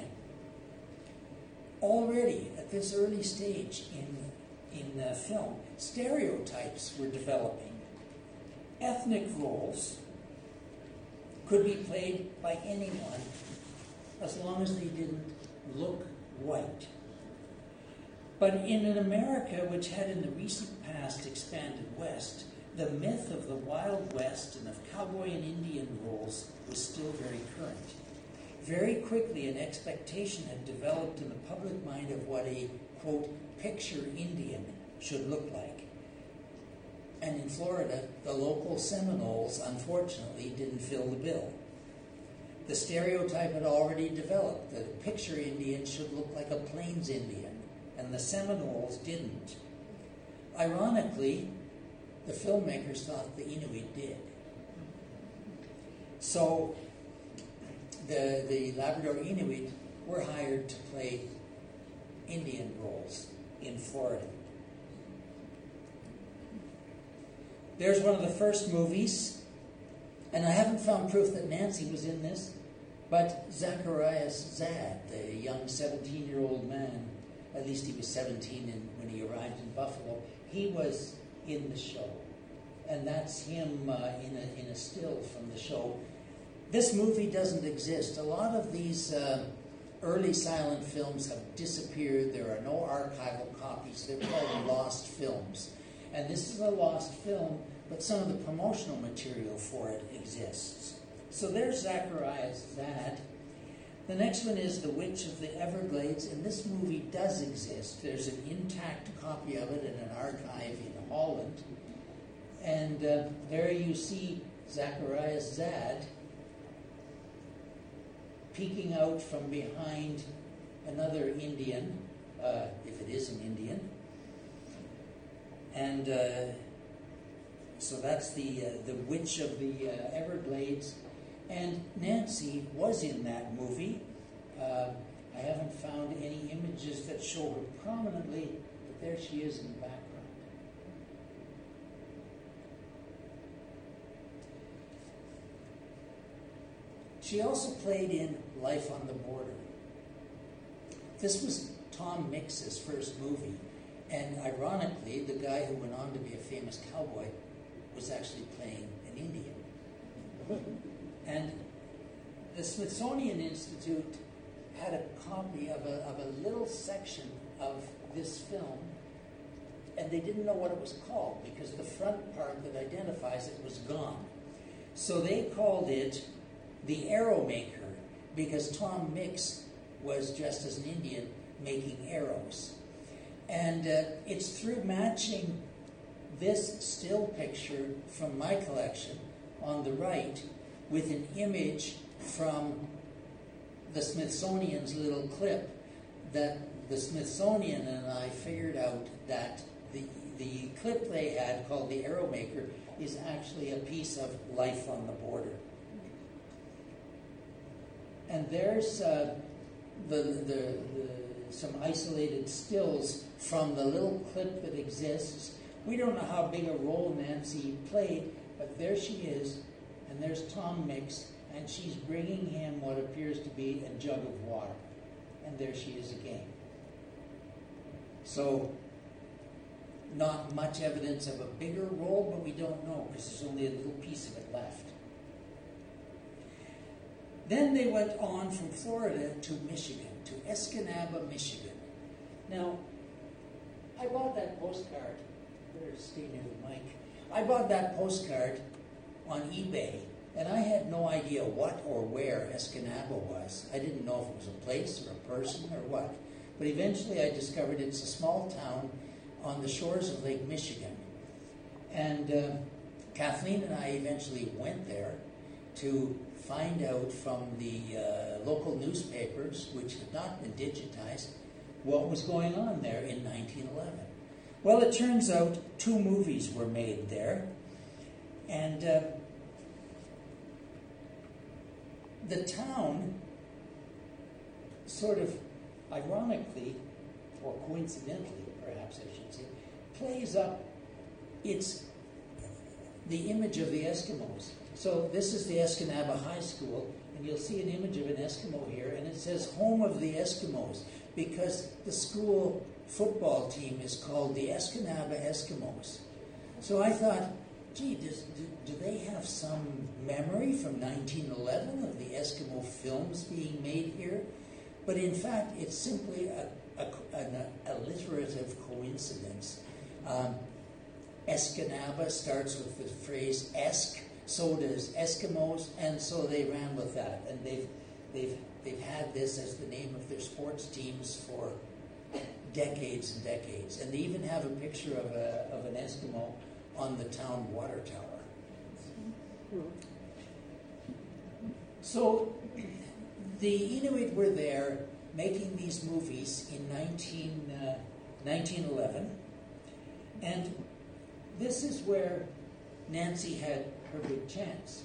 Already at this early stage in, in uh, film, stereotypes were developing. Ethnic roles could be played by anyone as long as they didn't look white. But in an America which had in the recent past expanded west, the myth of the Wild West and of cowboy and Indian roles was still very current. Very quickly, an expectation had developed in the public mind of what a, quote, picture Indian should look like. And in Florida, the local Seminoles, unfortunately, didn't fill the bill. The stereotype had already developed that a picture Indian should look like a Plains Indian, and the Seminoles didn't. Ironically, the filmmakers thought the Inuit did. So the, the Labrador Inuit were hired to play Indian roles in Florida. There's one of the first movies, and I haven't found proof that Nancy was in this, but Zacharias Zad, the young seventeen-year-old man, at least he was seventeen in, when he arrived in Buffalo, he was in the show. And that's him uh, in, a, in a still from the show. This movie doesn't exist. A lot of these uh, early silent films have disappeared. There are no archival copies. They're called lost films. And this is a lost film, but some of the promotional material for it exists. So there's Zacharias Zad. The next one is The Witch of the Everglades, and this movie does exist. There's an intact copy of it in an archive in Holland. And uh, there you see Zacharias Zad peeking out from behind another Indian, uh, if it is an Indian. And uh, so that's the uh, the Witch of the uh, Everglades. And Nancy was in that movie. Uh, I haven't found any images that show her prominently, but there she is in the background. She also played in Life on the Border. This was Tom Mix's first movie, and ironically, the guy who went on to be a famous cowboy was actually playing an Indian. And the Smithsonian Institute had a copy of a, of a little section of this film, and they didn't know what it was called because the front part that identifies it was gone. So they called it The Arrow Maker, because Tom Mix was dressed as an Indian making arrows. And uh, it's through matching this still picture from my collection on the right with an image from the Smithsonian's little clip that the Smithsonian and I figured out that the, the clip they had called The Arrow Maker is actually a piece of Life on the Border. And there's uh, the, the, the some isolated stills from the little clip that exists. We don't know how big a role Nancy played, but there she is, and there's Tom Mix, and she's bringing him what appears to be a jug of water. And there she is again. So, not much evidence of a bigger role, but we don't know, because there's only a little piece of it left. Then they went on from Florida to Michigan, to Escanaba, Michigan. Now, I bought that postcard. Better stay near the mic. I bought that postcard on eBay, and I had no idea what or where Escanaba was. I didn't know if it was a place or a person or what. But eventually I discovered it's a small town on the shores of Lake Michigan. And uh, Kathleen and I eventually went there to find out from the uh, local newspapers, which had not been digitized, what was going on there in nineteen eleven. Well, it turns out two movies were made there, and uh, the town sort of ironically, or coincidentally, perhaps I should say, plays up its the image of the Eskimos. So this is the Escanaba High School, and you'll see an image of an Eskimo here, and it says Home of the Eskimos, because the school football team is called the Escanaba Eskimos. So I thought, gee, does, do, do they have some memory from nineteen eleven of the Eskimo films being made here? But in fact, it's simply a, a, an alliterative coincidence. Um, Escanaba starts with the phrase Esk, so does Eskimos, and so they ran with that. And they've, they've, they've had this as the name of their sports teams for decades and decades. And they even have a picture of, a, of an Eskimo on the town water tower. So the Inuit were there making these movies in nineteen, uh, nineteen eleven, and this is where Nancy had her big chance.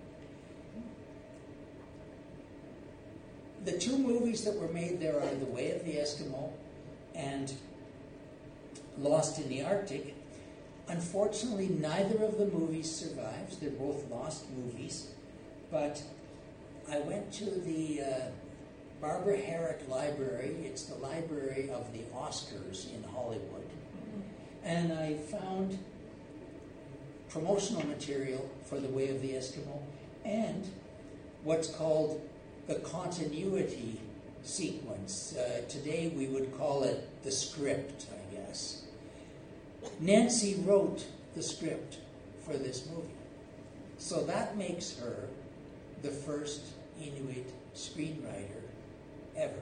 The two movies that were made there are The Way of the Eskimo and Lost in the Arctic. Unfortunately, neither of the movies survives. They're both lost movies, but I went to the uh, Barbara Herrick Library. It's the library of the Oscars in Hollywood. And I found promotional material for The Way of the Eskimo and what's called the continuity sequence. Uh, today we would call it the script, I guess. Nancy wrote the script for this movie. So that makes her the first Inuit screenwriter ever.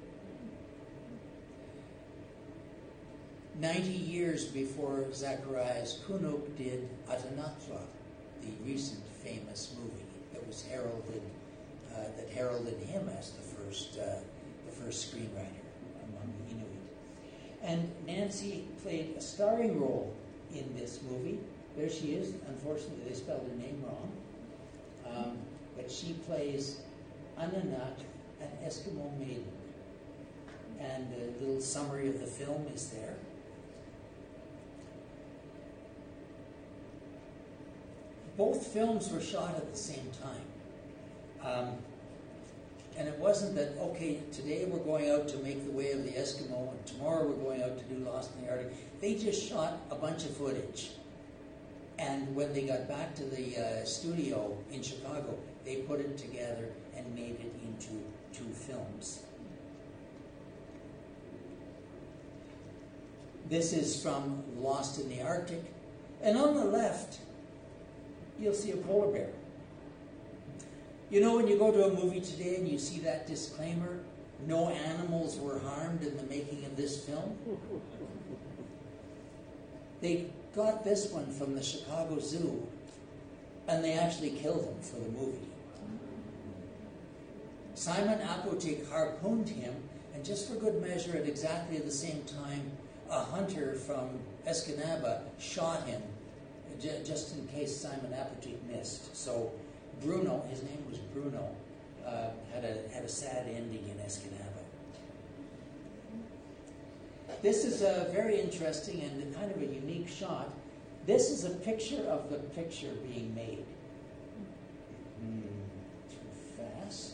Ninety years before Zacharias Kunuk did Atanaptla, the recent famous movie that was heralded, uh, that heralded him as the first, uh, the first screenwriter among the Inuit. And Nancy played a starring role in this movie. There she is. Unfortunately, they spelled her name wrong. Um, but she plays Ananak, an Eskimo maiden. And a little summary of the film is there. Both films were shot at the same time. Um, and it wasn't that, okay, today we're going out to make The Way of the Eskimo, and tomorrow we're going out to do Lost in the Arctic. They just shot a bunch of footage. And when they got back to the uh, studio in Chicago, they put it together and made it into two films. This is from Lost in the Arctic. And on the left, you'll see a polar bear. You know, when you go to a movie today and you see that disclaimer, no animals were harmed in the making of this film? They got this one from the Chicago Zoo, and they actually killed him for the movie. Simon Apotek harpooned him, and just for good measure, at exactly the same time, a hunter from Escanaba shot him, just in case Simon Apotek missed. So Bruno, his name was Bruno, uh, had a had a sad ending in Escanaba. This is a very interesting and kind of a unique shot. This is a picture of the picture being made. Hmm, too fast.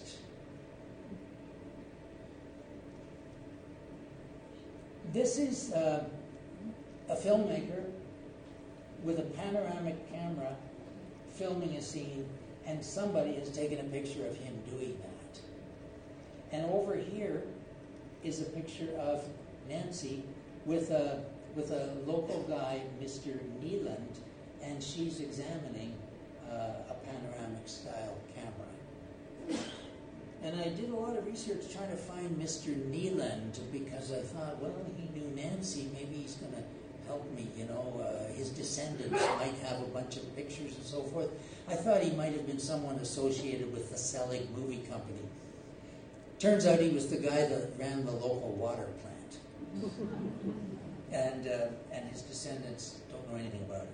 This is uh, a filmmaker with a panoramic camera filming a scene, and somebody has taken a picture of him doing that. And over here is a picture of Nancy with a with a local guy, Mister Neeland, and she's examining uh, a panoramic style camera. And I did a lot of research trying to find Mister Neeland because I thought, well, he knew Nancy, maybe he's going to help me, you know, uh, his descendants might have a bunch of pictures and so forth. I thought he might have been someone associated with the Selig Movie Company. Turns out he was the guy that ran the local water plant. and uh, and his descendants don't know anything about it.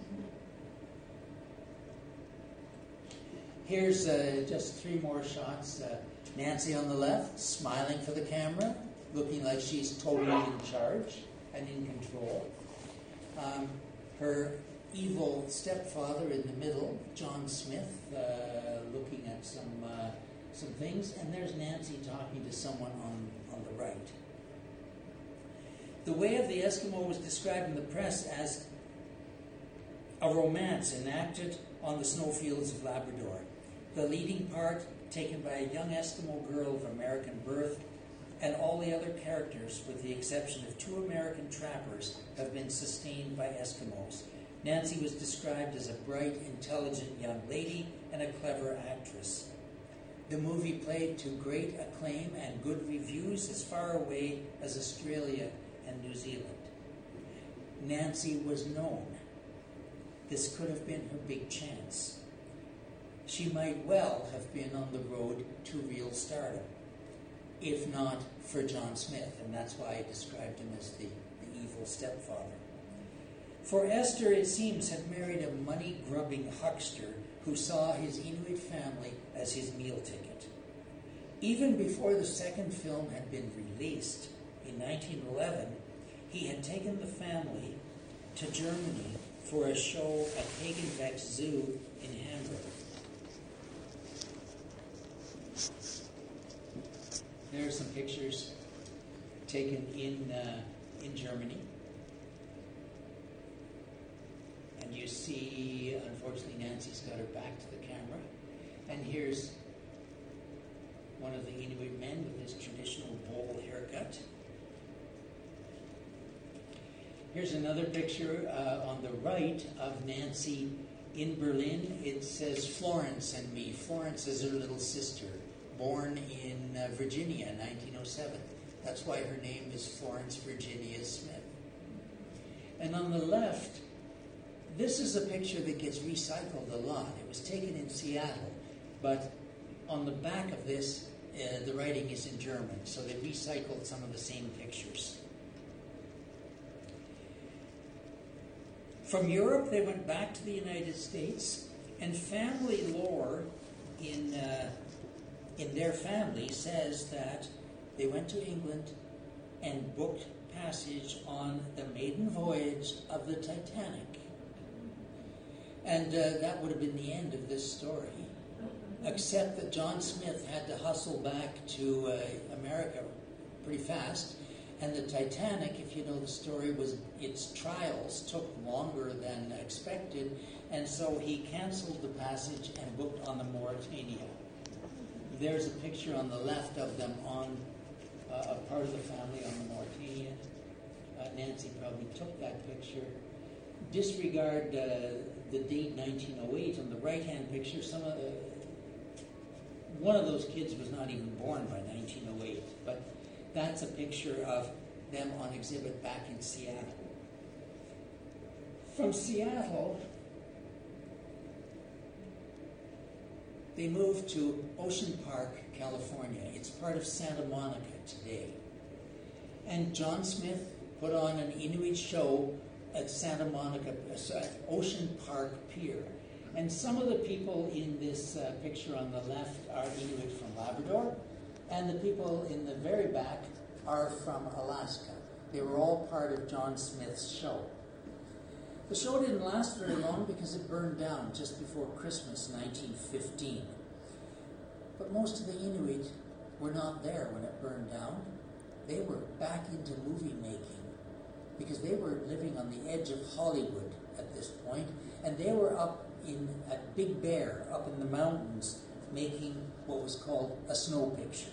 Here's uh, just three more shots. Uh, Nancy on the left, smiling for the camera, looking like she's totally in charge and in control. Um, her evil stepfather in the middle, John Smith, uh, looking at some uh, some things, and there's Nancy talking to someone on, on the right. The Way of the Eskimo was described in the press as a romance enacted on the snowfields of Labrador. The leading part taken by a young Eskimo girl of American birth, and all the other characters, with the exception of two American trappers, have been sustained by Eskimos. Nancy was described as a bright, intelligent young lady and a clever actress. The movie played to great acclaim and good reviews as far away as Australia and New Zealand. Nancy was known. This could have been her big chance. She might well have been on the road to real stardom, if not for John Smith, and that's why I described him as the, the evil stepfather. For Esther, it seems, had married a money-grubbing huckster who saw his Inuit family as his meal ticket. Even before the second film had been released, in nineteen eleven, he had taken the family to Germany for a show at Hagenbeck Zoo in Hamburg. There are some pictures taken in uh, in Germany. And you see, unfortunately, Nancy's got her back to the camera. And here's one of the Inuit men with his traditional bowl haircut. Here's another picture uh, on the right of Nancy in Berlin. It says Florence and me. Florence is her little sister, born in uh, Virginia in nineteen oh seven. That's why her name is Florence Virginia Smith. And on the left, this is a picture that gets recycled a lot. It was taken in Seattle, but on the back of this, uh, the writing is in German, so they recycled some of the same pictures. From Europe, they went back to the United States, and family lore in, uh, in their family says that they went to England and booked passage on the maiden voyage of the Titanic. And uh, that would have been the end of this story, except that John Smith had to hustle back to uh, America pretty fast. And the Titanic, if you know the story, was its trials took longer than expected, and so he canceled the passage and booked on the Mauretania. There's a picture on the left of them on uh, a part of the family on the Mauretania. Uh, Nancy probably took that picture. Disregard uh, the date nineteen oh eight on the right-hand picture. Some of the, one of those kids was not even born by nineteen oh eight, but that's a picture of them on exhibit back in Seattle. From Seattle, they moved to Ocean Park, California. It's part of Santa Monica today. And John Smith put on an Inuit show at Santa Monica, uh, Ocean Park Pier. And some of the people in this uh, picture on the left are Inuit from Labrador, and the people in the very back are from Alaska. They were all part of John Smith's show. The show didn't last very long because it burned down just before Christmas nineteen fifteen. But most of the Inuit were not there when it burned down. They were back into movie making because they were living on the edge of Hollywood at this point, and they were up in at Big Bear, up in the mountains, making what was called a snow picture.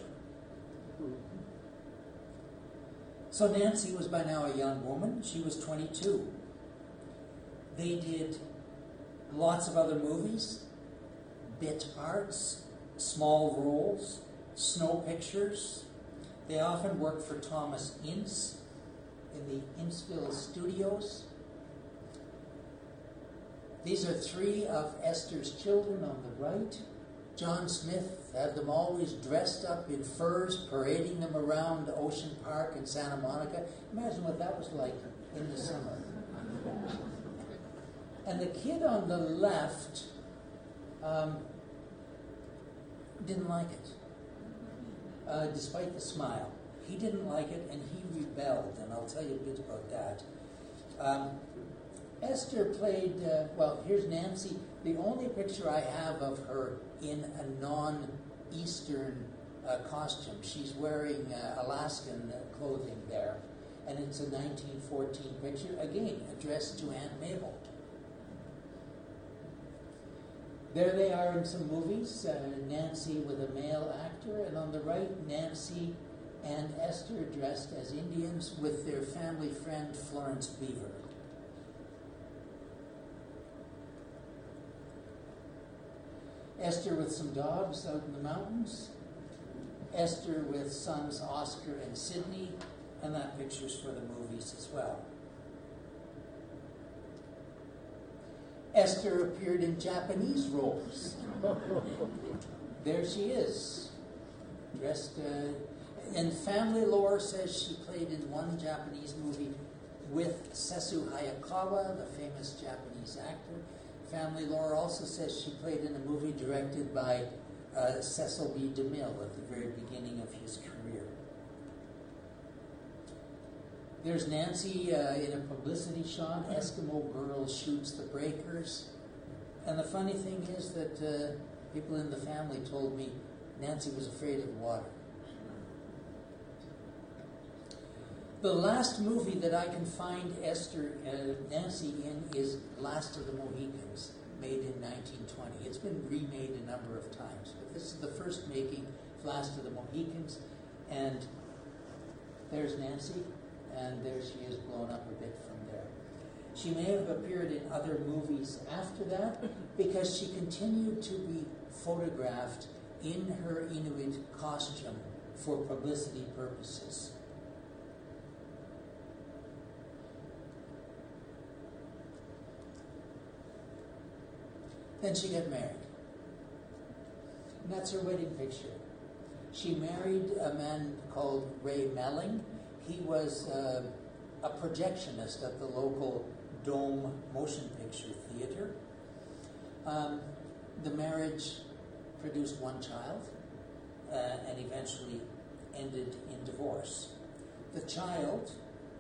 So Nancy was by now a young woman. She was twenty-two. They did lots of other movies, bit parts, small roles, snow pictures. They often worked for Thomas Ince in the Inceville Studios. These are three of Esther's children on the right. John Smith had them always dressed up in furs, parading them around Ocean Park in Santa Monica. Imagine what that was like in the summer. And the kid on the left um, didn't like it, uh, despite the smile. He didn't like it, and he rebelled, and I'll tell you a bit about that. Um, Esther played, uh, well, here's Nancy. The only picture I have of her in a non-Eastern uh, costume. She's wearing uh, Alaskan clothing there, and it's a nineteen fourteen picture, again, addressed to Aunt Mabel. There they are in some movies, uh, Nancy with a male actor, and on the right, Nancy and Esther dressed as Indians with their family friend Florence Beaver. Esther with some dogs out in the mountains. Esther with sons Oscar and Sydney, and that picture's for the movies as well. Esther appeared in Japanese roles. There she is, dressed, uh, and family lore says she played in one Japanese movie with Sesu Hayakawa, the famous Japanese actor. Family lore also says she played in a movie directed by uh, Cecil B. DeMille at the very beginning of his career. There's Nancy uh, in a publicity shot. Eskimo Girl shoots the breakers. And the funny thing is that uh, people in the family told me Nancy was afraid of water. The last movie that I can find Esther, uh, Nancy in is Last of the Mohicans, made in nineteen twenty. It's been remade a number of times, but this is the first making of Last of the Mohicans. And there's Nancy, and there she is, blown up a bit from there. She may have appeared in other movies after that because she continued to be photographed in her Inuit costume for publicity purposes. Then she got married. And that's her wedding picture. She married a man called Ray Melling. He was uh, a projectionist at the local Dome Motion Picture Theater. Um, the marriage produced one child uh, and eventually ended in divorce. The child,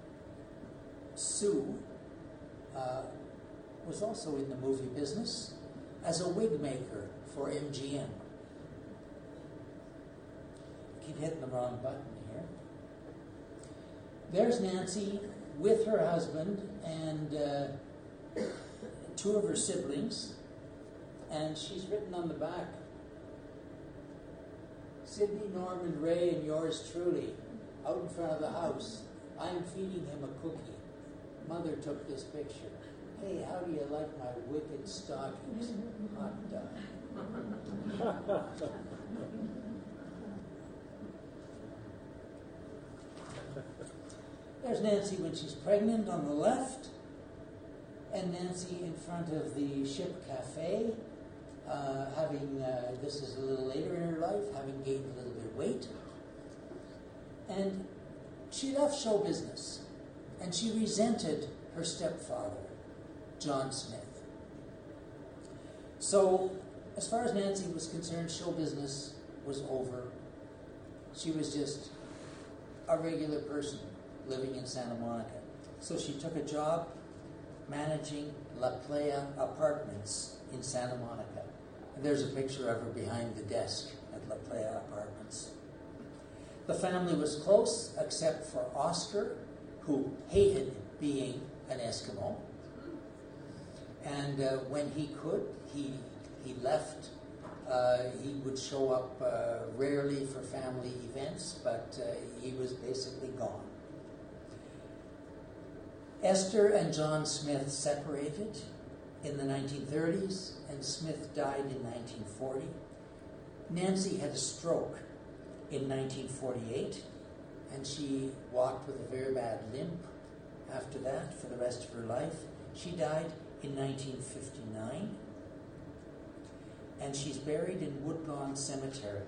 Sue, uh, was also in the movie business as a wig maker for M G M. Keep hitting the wrong button here. There's Nancy with her husband and uh, two of her siblings, and she's written on the back, Sidney Norman Ray and yours truly, out in front of the house. I'm feeding him a cookie. Mother took this picture. Hey, how do you like my wicked stockings? Hot dog. There's Nancy when she's pregnant on the left, and Nancy in front of the Ship Cafe, uh, having, uh, this is a little later in her life, having gained a little bit of weight. And she left show business, and she resented her stepfather, John Smith. So, as far as Nancy was concerned, show business was over. She was just a regular person living in Santa Monica. So she took a job managing La Playa Apartments in Santa Monica. And there's a picture of her behind the desk at La Playa Apartments. The family was close, except for Oscar, who hated being an Eskimo. And uh, when he could, he, he left. Uh, he would show up uh, rarely for family events, but uh, he was basically gone. Esther and John Smith separated in the nineteen thirties, and Smith died in nineteen forty. Nancy had a stroke in nineteen forty-eight, and she walked with a very bad limp after that for the rest of her life. She died in nineteen fifty-nine, and she's buried in Woodlawn Cemetery.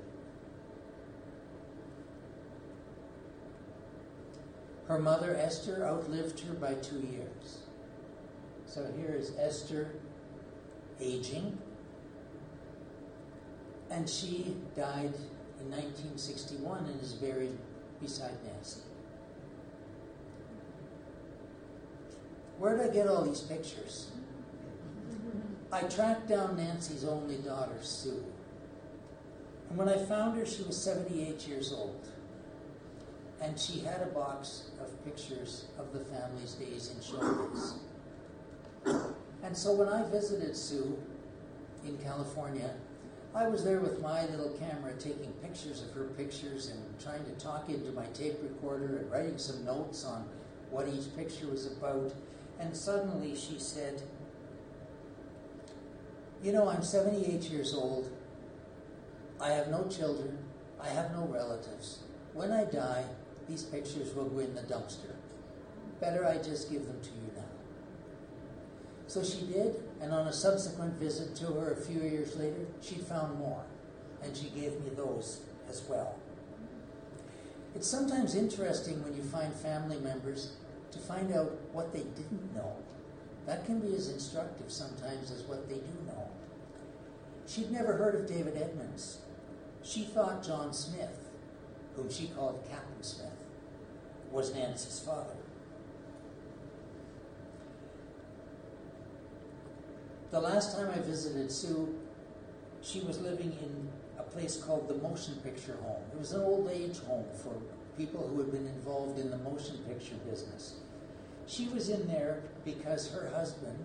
Her mother, Esther, outlived her by two years. So here is Esther aging, and she died in nineteen sixty-one and is buried beside Nancy. Where did I get all these pictures? I tracked down Nancy's only daughter, Sue. And when I found her, she was seventy-eight years old. And she had a box of pictures of the family's days in showbiz. And so when I visited Sue in California, I was there with my little camera taking pictures of her pictures and trying to talk into my tape recorder and writing some notes on what each picture was about. And suddenly she said, you know, I'm seventy-eight years old. I have no children. I have no relatives. When I die, these pictures will go in the dumpster. Better I just give them to you now. So she did, and on a subsequent visit to her a few years later, she found more, and she gave me those as well. It's sometimes interesting when you find family members to find out what they didn't know. That can be as instructive sometimes as what they do know. She'd never heard of David Edmonds. She thought John Smith, whom she called Captain Smith, was Nancy's father. The last time I visited Sue, she was living in a place called the Motion Picture Home. It was an old age home for people who had been involved in the motion picture business. She was in there because her husband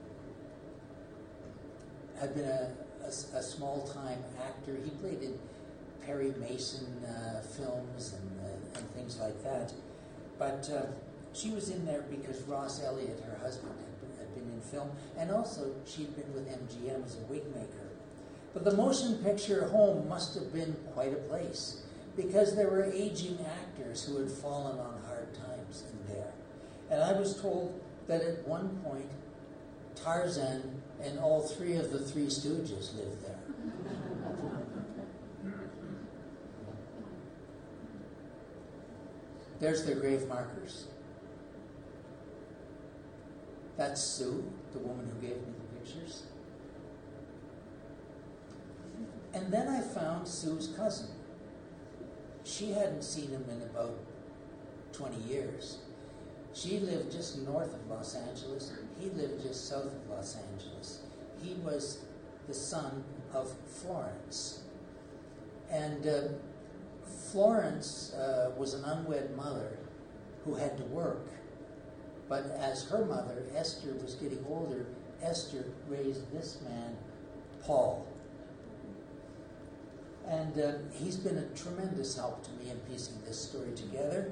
had been a, a, a small-time actor. He played in Perry Mason uh, films and, uh, and things like that. But uh, she was in there because Ross Elliott, her husband, had been, had been in film, and also she'd been with M G M as a wig maker. But the motion picture home must have been quite a place, because there were aging actors who had fallen on hard times in there. And I was told that at one point, Tarzan and all three of the Three Stooges lived there. There's their grave markers. That's Sue, the woman who gave me the pictures. And then I found Sue's cousin. She hadn't seen him in about twenty years. She lived just north of Los Angeles. He lived just south of Los Angeles. He was the son of Florence. And uh, Florence uh, was an unwed mother who had to work. But as her mother, Esther, was getting older, Esther raised this man, Paul. And uh, he's been a tremendous help to me in piecing this story together.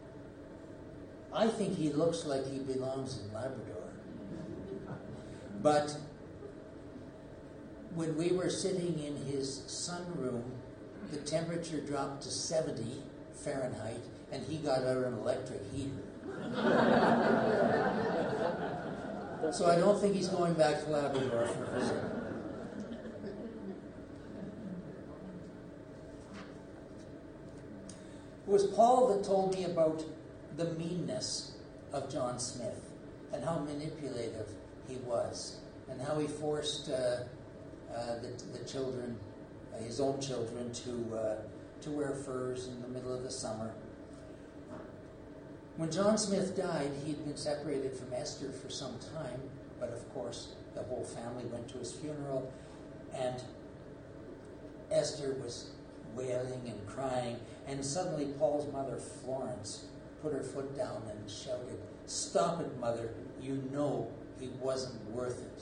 I think he looks like he belongs in Labrador. But when we were sitting in his sunroom, the temperature dropped to seventy Fahrenheit, and he got out an electric heater. So I don't think he's going back to Labrador for a visit. It was Paul that told me about the meanness of John Smith and how manipulative he was and how he forced uh, uh, the, the children, uh, his own children, to, uh, to wear furs in the middle of the summer. When John Smith died, he'd been separated from Esther for some time, but of course the whole family went to his funeral, and Esther was wailing and crying, and suddenly Paul's mother, Florence, put her foot down and shouted, "Stop it, Mother, you know he wasn't worth it."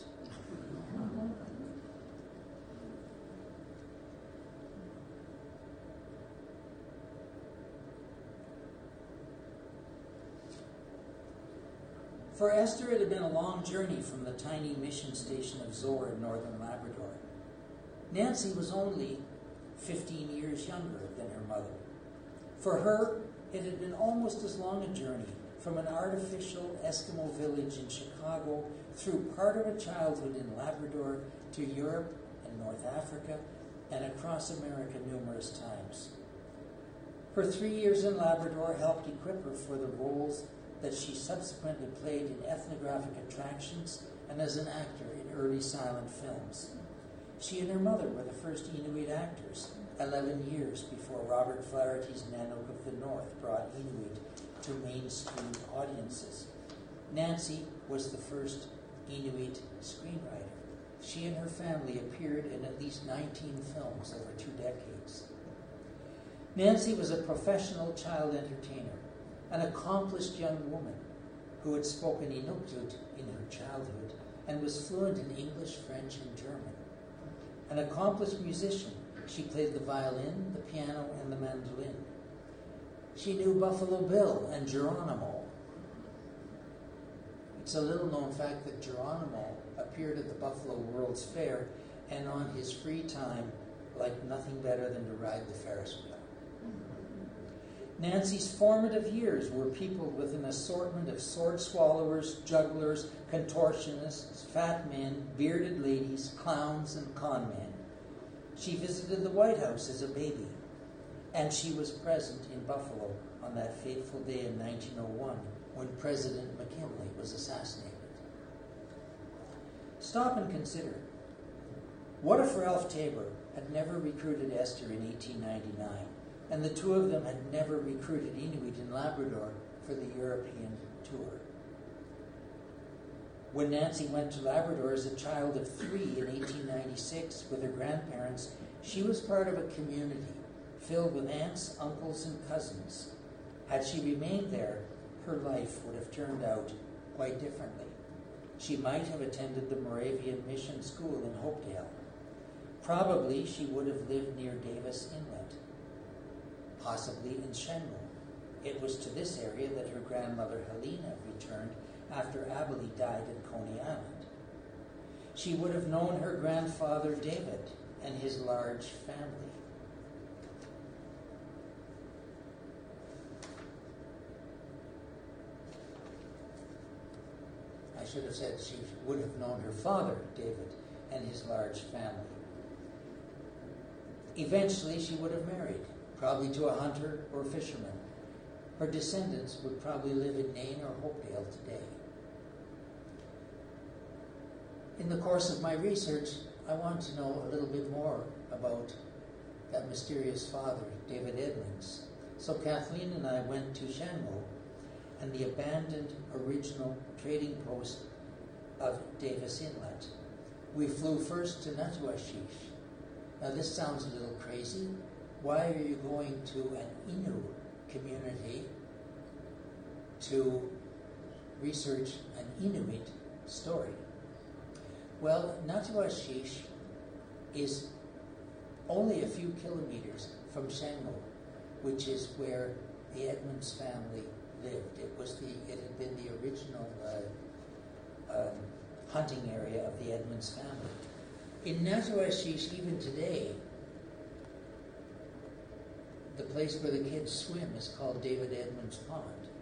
For Esther, it had been a long journey from the tiny mission station of Zoar in northern Labrador. Nancy was only fifteen years younger than her mother. For her, it had been almost as long a journey from an artificial Eskimo village in Chicago through part of a childhood in Labrador to Europe and North Africa and across America numerous times. Her three years in Labrador helped equip her for the roles that she subsequently played in ethnographic attractions and as an actor in early silent films. She and her mother were the first Inuit actors, eleven years before Robert Flaherty's Nanook of the North brought Inuit to mainstream audiences. Nancy was the first Inuit screenwriter. She and her family appeared in at least nineteen films over two decades. Nancy was a professional child entertainer, an accomplished young woman who had spoken Inuktitut in her childhood and was fluent in English, French, and German. An accomplished musician, she played the violin, the piano, and the mandolin. She knew Buffalo Bill and Geronimo. It's a little-known fact that Geronimo appeared at the Buffalo World's Fair and on his free time liked nothing better than to ride the Ferris wheel. Nancy's formative years were peopled with an assortment of sword swallowers, jugglers, contortionists, fat men, bearded ladies, clowns, and con men. She visited the White House as a baby, and she was present in Buffalo on that fateful day in nineteen oh one when President McKinley was assassinated. Stop and consider. What if Ralph Tabor had never recruited Esther in eighteen ninety-nine? And the two of them had never recruited Inuit in Labrador for the European tour. When Nancy went to Labrador as a child of three in eighteen ninety-six with her grandparents, she was part of a community filled with aunts, uncles, and cousins. Had she remained there, her life would have turned out quite differently. She might have attended the Moravian Mission School in Hopedale. Probably she would have lived near Davis Inlet, possibly in Shenmue. It was to this area that her grandmother Helena returned after Abelie died at Coney Island. She would have known her grandfather David and his large family. I should have said she would have known her father David and his large family. Eventually she would have married, probably to a hunter or fisherman. Her descendants would probably live in Nain or Hopedale today. in the course of my research, I wanted to know a little bit more about that mysterious father, David Edmonds. So Kathleen and I went to Shango and the abandoned original trading post of Davis Inlet. We flew first to Natuashish. Now this sounds a little crazy. Why are you going to an Innu community to research an Inuit story? Well, Natuashish is only a few kilometers from Shango, which is where the Edmonds family lived. It was the it had been the original uh, um, hunting area of the Edmonds family. In Natuashish, even today, the place where the kids swim is called David Edmonds Pond.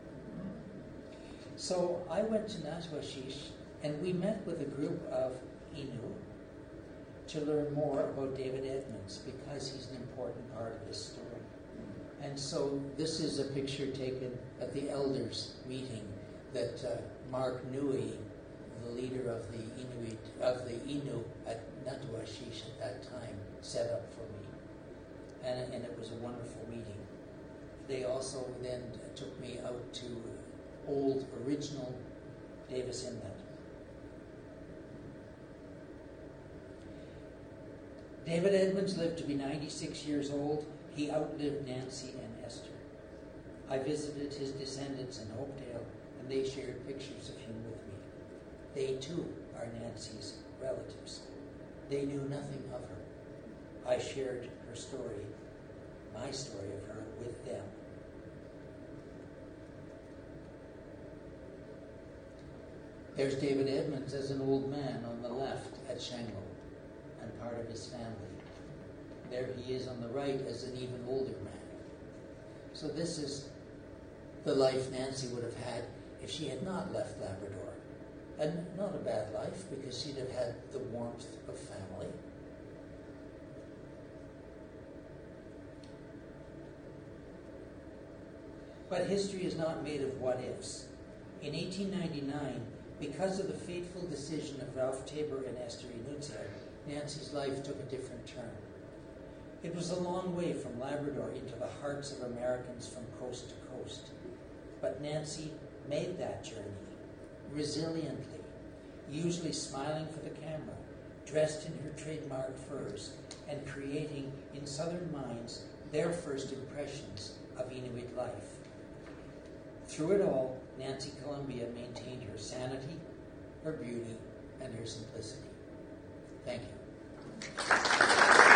So I went to Natuashish and we met with a group of Innu to learn more about David Edmonds because he's an important part of this story. And so this is a picture taken at the elders meeting that uh, Mark Nui, the leader of the Inuit of the Innu at Natuashish at that time, set up for me. And, and it was a wonderful meeting. They also then took me out to old, original Davis Inlet. David Edmonds lived to be ninety-six years old. He outlived Nancy and Esther. I visited his descendants in Hopedale, and they shared pictures of him with me. They, too, are Nancy's relatives. They knew nothing of her. I shared her story, my story of her, with them. There's David Edmonds as an old man on the left at Shango, and part of his family. There he is on the right as an even older man. So this is the life Nancy would have had if she had not left Labrador. And not a bad life, because she'd have had the warmth of family. But history is not made of what-ifs. In eighteen ninety-nine, because of the fateful decision of Ralph Tabor and Esther Inutsiak, Nancy's life took a different turn. It was a long way from Labrador into the hearts of Americans from coast to coast. But Nancy made that journey, resiliently, usually smiling for the camera, dressed in her trademark furs, and creating in Southern minds their first impressions of Inuit life. Through it all, Nancy Columbia maintained her sanity, her beauty, and her simplicity. Thank you.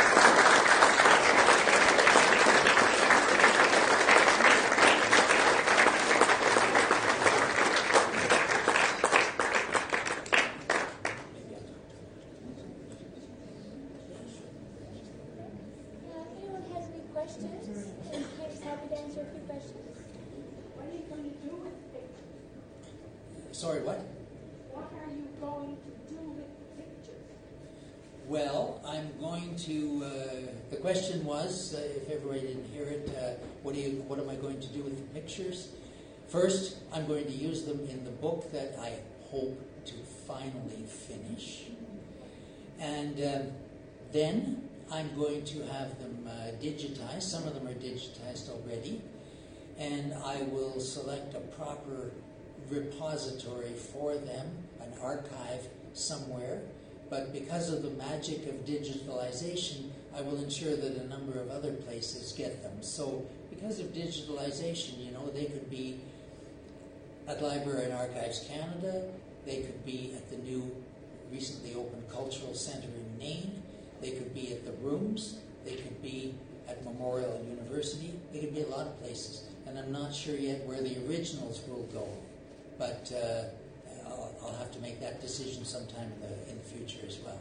Sorry, what? What are you going to do with the pictures? Well, I'm going to, uh, the question was, uh, if everybody didn't hear it, uh, what, do you, what am I going to do with the pictures? First, I'm going to use them in the book that I hope to finally finish. And um, then I'm going to have them uh, digitized. Some of them are digitized already. And I will select a proper repository for them, an archive somewhere, but because of the magic of digitalization, I will ensure that a number of other places get them. So because of digitalization, you know, they could be at Library and Archives Canada, they could be at the new recently opened Cultural Centre in Nain, they could be at the Rooms, they could be at Memorial University, they could be a lot of places, and I'm not sure yet where the originals will go. But uh, I'll, I'll have to make that decision sometime in the, in the future as well.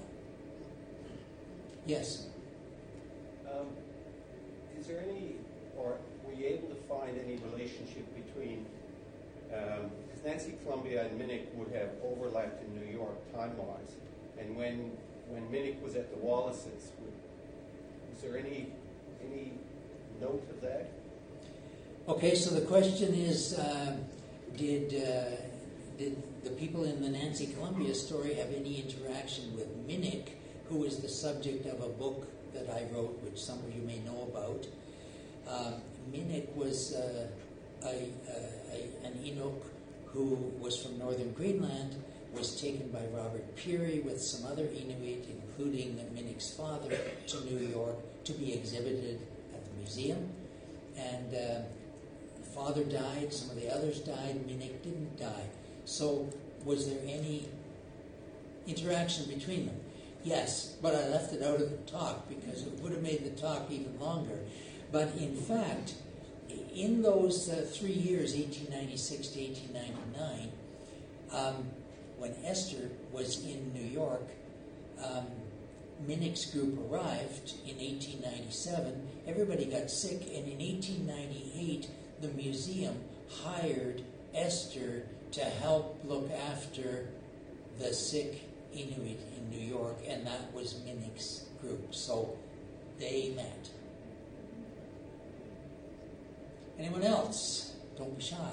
Yes? Um, is there any, or were you able to find any relationship between, because um, Nancy Columbia and Minnick would have overlapped in New York time-wise, and when when Minnick was at the Wallaces, would, was there any any note of that? Okay, so the question is, uh, Did uh, did the people in the Nancy Columbia story have any interaction with Minnick, who is the subject of a book that I wrote, which some of you may know about. Um, Minnick was uh, a, a, a, an Inuk who was from northern Greenland, was taken by Robert Peary with some other Inuit, including Minnick's father, to New York to be exhibited at the museum. And uh, the father died, some of the others died, Minnick didn't die. So was there any interaction between them? Yes, but I left it out of the talk because it would have made the talk even longer. But in fact, in those uh, three years, eighteen ninety-six to eighteen ninety-nine, um, when Esther was in New York, um, Minnick's group arrived in eighteen ninety-seven. Everybody got sick, and in eighteen ninety-eight, the museum hired Esther to help look after the sick Inuit in New York, and that was Minnick's group. So they met. Anyone else? Don't be shy.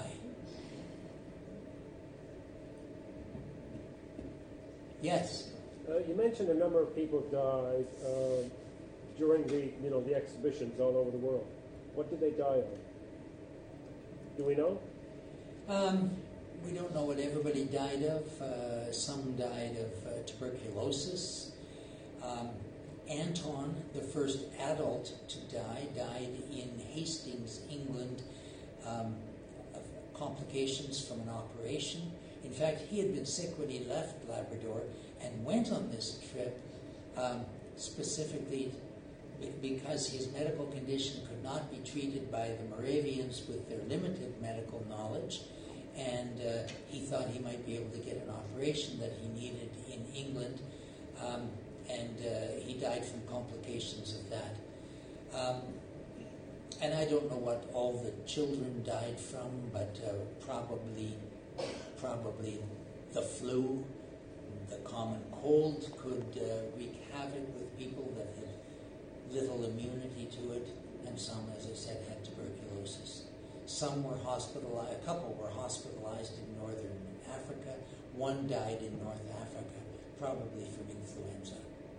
Yes. Uh, you mentioned a number of people died uh, during the, you know, the exhibitions all over the world. What did they die of? Do we know? Um, we don't know what everybody died of. Uh, some died of uh, tuberculosis. Um, Anton, the first adult to die, died in Hastings, England, um, of complications from an operation. In fact, he had been sick when he left Labrador and went on this trip um, specifically because his medical condition could not be treated by the Moravians with their limited medical knowledge, and uh, he thought he might be able to get an operation that he needed in England, um, and uh, he died from complications of that. Um, and I don't know what all the children died from, but uh, probably, probably the flu, the common cold could uh, wreak havoc with people that had little immunity to it, and some, as I said, had tuberculosis. Some were hospitalized, a couple were hospitalized in northern Africa. One died in North Africa, probably from influenza.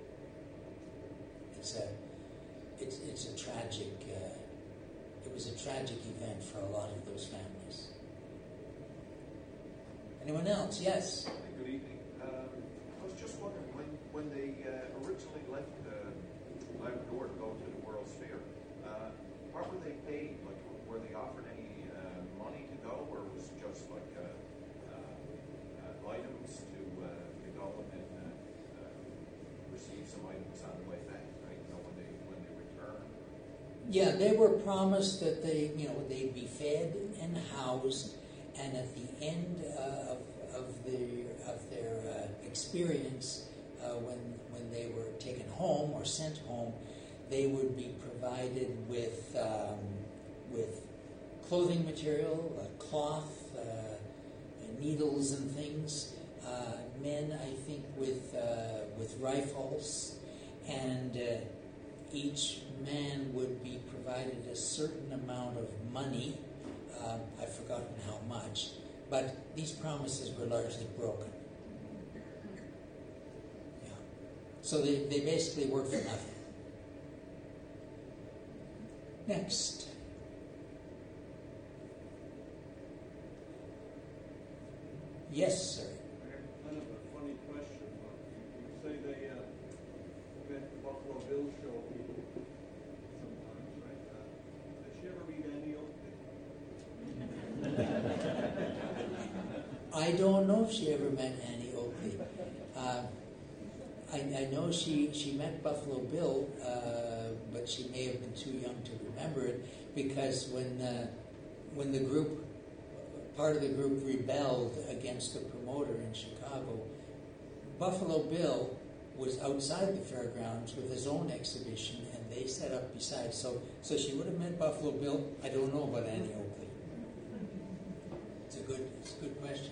It's a, it's, it's a tragic, uh, it was a tragic event for a lot of those families. Anyone else? Yes? Good evening. Um, I was just wondering, when, when they uh, originally left uh, Labrador to go to the World's Fair, uh, how were they paid? Like, were they offered any uh, money to go, or was it just like uh, uh, uh, items to, uh, to go and uh, uh, receive some items on the way back, right? You know, when they when they return. Yeah, they were promised that they, you know, they'd be fed and housed, and at the end uh, of of their of their uh, experience, uh, when when they were taken home or sent home, they would be provided with um, with clothing material, uh, cloth, uh, needles, and things. Uh, men, I think, with uh, with rifles, and uh, each man would be provided a certain amount of money. Uh, I've forgotten how much, but these promises were largely broken. Yeah. So they, they basically worked for nothing. Next. Yes, sir. Kind of a funny question, but you say they uh, met the Buffalo Bill show people sometimes, right? Uh, did she ever meet Annie Oakley? I don't know if she ever met Annie Oakley. Uh, I, I know she, she met Buffalo Bill, uh, but she may have been too young to remember it, because when uh, when the group, part of the group rebelled against the promoter in Chicago, Buffalo Bill was outside the fairgrounds with his own exhibition, and they set up beside. So, so she would have met Buffalo Bill. I don't know about Annie Oakley. It's a good, it's a good question.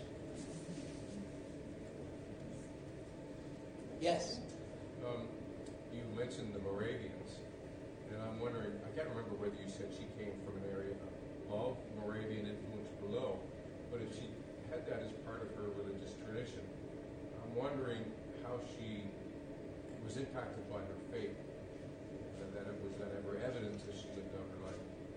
Yes. Um, you mentioned the Moravians, and I'm wondering, I can't remember whether you said she came from an area above Moravian influence below, but if she had that as part of her religious tradition. I'm wondering how she was impacted by her faith, and that it was that ever evidence as she lived out her life.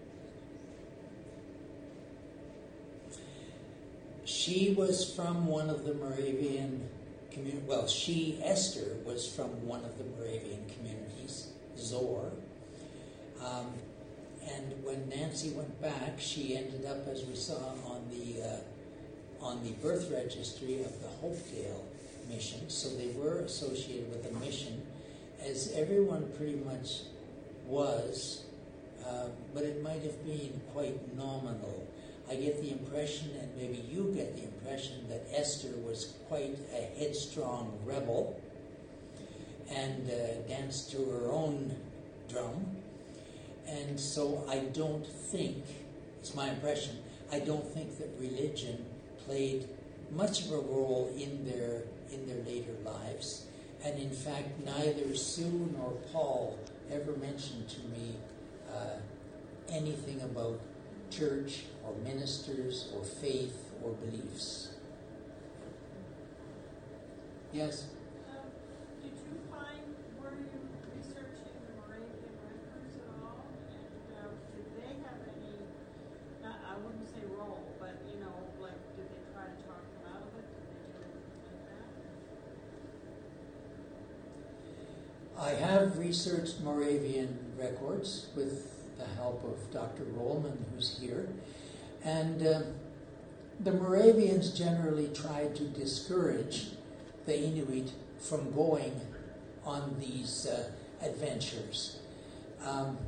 She was from one of the Moravian communities. Well, she, Esther, was from one of the Moravian communities, Zor. Um, and when Nancy went back, she ended up, as we saw, on the uh, on the birth registry of the Hopedale mission. So they were associated with the mission, as everyone pretty much was, uh, but it might have been quite nominal. I get the impression, and maybe you get the impression, that Esther was quite a headstrong rebel and uh, danced to her own drum. And so I don't think, it's my impression, I don't think that religion played much of a role in their in their later lives. And in fact, neither Sue nor Paul ever mentioned to me uh, anything about church or ministers or faith or beliefs. Yes? Um, did you find, were you researching the Moravian records at all? And um, did they have any, not, I wouldn't say role, but, you know, like, did they try to talk them out of it? Did they do anything like that? I have researched Moravian records with the help of Doctor Rollman, who's here. And uh, the Moravians generally tried to discourage the Inuit from going on these uh, adventures. Um,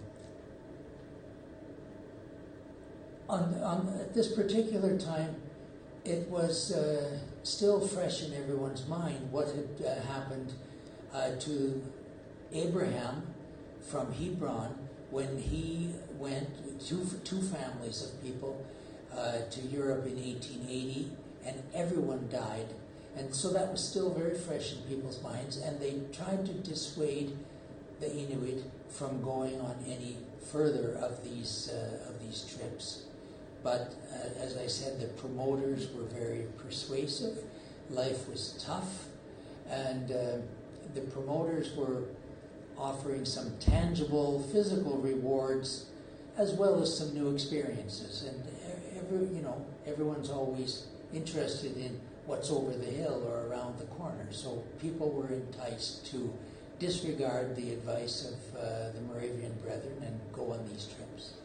on, on, at this particular time, it was uh, still fresh in everyone's mind what had uh, happened uh, to Abraham from Hebron when he went, two, two families of people, uh, to Europe in eighteen eighty, and everyone died. And so that was still very fresh in people's minds, and they tried to dissuade the Inuit from going on any further of these uh, of these trips. But uh, as I said, the promoters were very persuasive. Life was tough, and uh, the promoters were offering some tangible physical rewards as well as some new experiences. And every, you know, everyone's always interested in what's over the hill or around the corner. So people were enticed to disregard the advice of uh, the Moravian Brethren and go on these trips.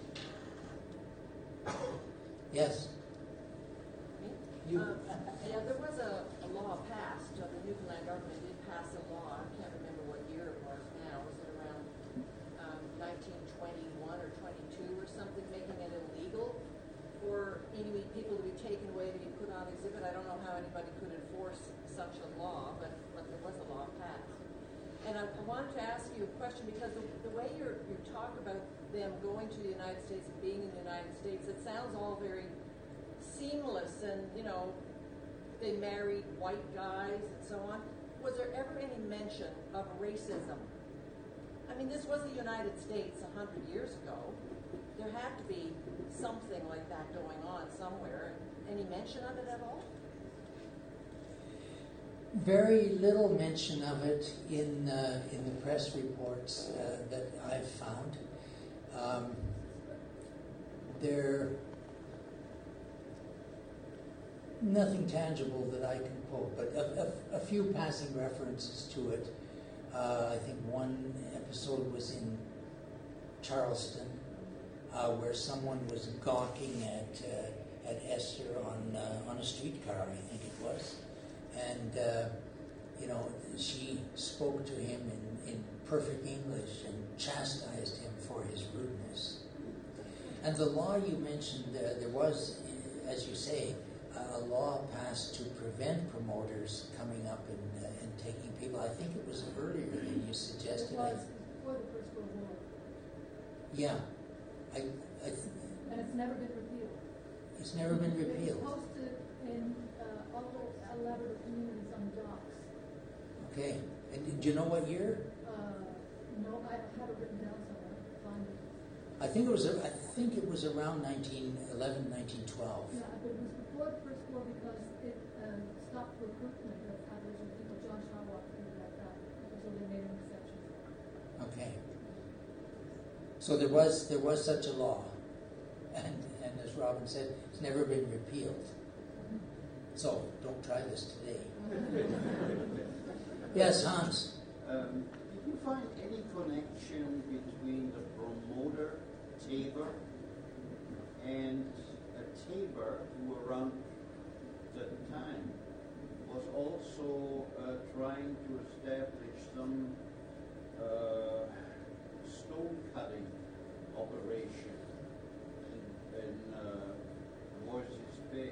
Yes? You? Um, yeah, there was a, a law passed. Uh, the Newfoundland government did pass a law. I can't remember what year it was now. Was it around um, nineteen twenty-one or twenty-two or something, making it illegal for Inuit people to be taken away to be put on exhibit? I don't know how anybody could enforce such a law, but, but there was a law passed. And I, I wanted to ask you a question, because the, the way you're, you talk about them going to the United States and being in the United States, it sounds all very seamless, and, you know, they married white guys and so on. Was there ever any mention of racism? I mean, this was the United States a hundred years ago. There had to be something like that going on somewhere. Any mention of it at all? Very little mention of it in uh, in the press reports uh, that I've found. Um, there, nothing tangible that I can quote, but a, a, a few passing references to it. Uh, I think one episode was in Charleston, uh, where someone was gawking at uh, at Esther on uh, on a streetcar, I think it was. And, uh, you know, she spoke to him in, in perfect English and chastised him for his rudeness. And the law you mentioned, uh, there was, as you say, uh, a law passed to prevent promoters coming up and, uh, and taking people. I think it was earlier than you suggested. It was before the First World War. Yeah. I, I th- and it's never been repealed. It's never been repealed. It was posted in uh, all the Labrador communities on docks. Okay. And do you know what year? Uh, no, I have it written down somewhere. Find it. I think it was. I think it was around nineteen eleven, nineteen twelve. Yeah, but it was before the First War, because So there was there was such a law, and and as Robin said, it's never been repealed. So don't try this today. Yes, Hans. Um, did you find any connection between the promoter Tabor and a Tabor who around that time was also uh, trying to establish some uh, stone cutting operation in, in uh, Voisey's Bay?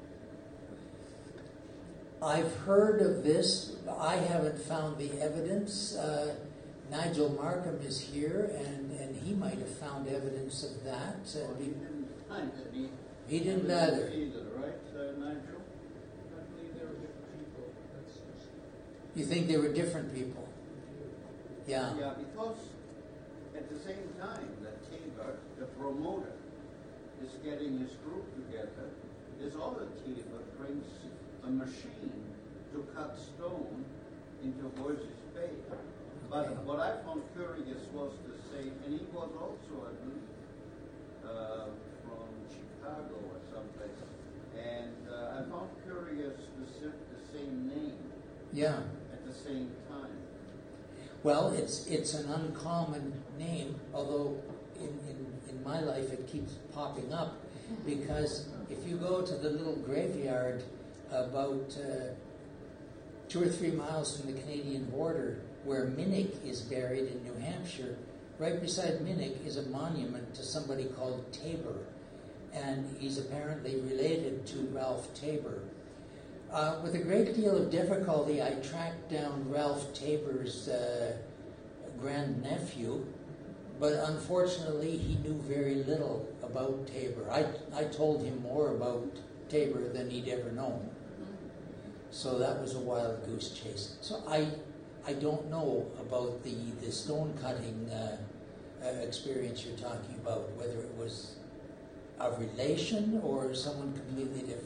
I've heard of this. I haven't found the evidence. Uh, Nigel Markham is here, and, and he might have found evidence of that. Uh, Well, he didn't find any. He didn't evidence either. Either, right, uh, Nigel? I believe they were different people. That's just. You think they were different people? Yeah. Yeah, because at the same time that Tabor, the promoter, is getting his group together, this other Tabor brings a machine to cut stone into Voisey's Bay. But Okay. what I found curious was to say, and he was also, I believe, uh, from Chicago or someplace, and uh, I found curious the, si- the same name Yeah. at the same time. Well, it's it's an uncommon name, although in, in, in my life it keeps popping up, because if you go to the little graveyard about uh, two or three miles from the Canadian border, where Minnick is buried in New Hampshire, right beside Minnick is a monument to somebody called Tabor, and he's apparently related to Ralph Tabor. Uh, with a great deal of difficulty, I tracked down Ralph Tabor's uh, grandnephew, but unfortunately he knew very little about Tabor. I, I told him more about Tabor than he'd ever known. So that was a wild goose chase. So I I don't know about the, the stone cutting uh, uh, experience you're talking about, whether it was a relation or someone completely different.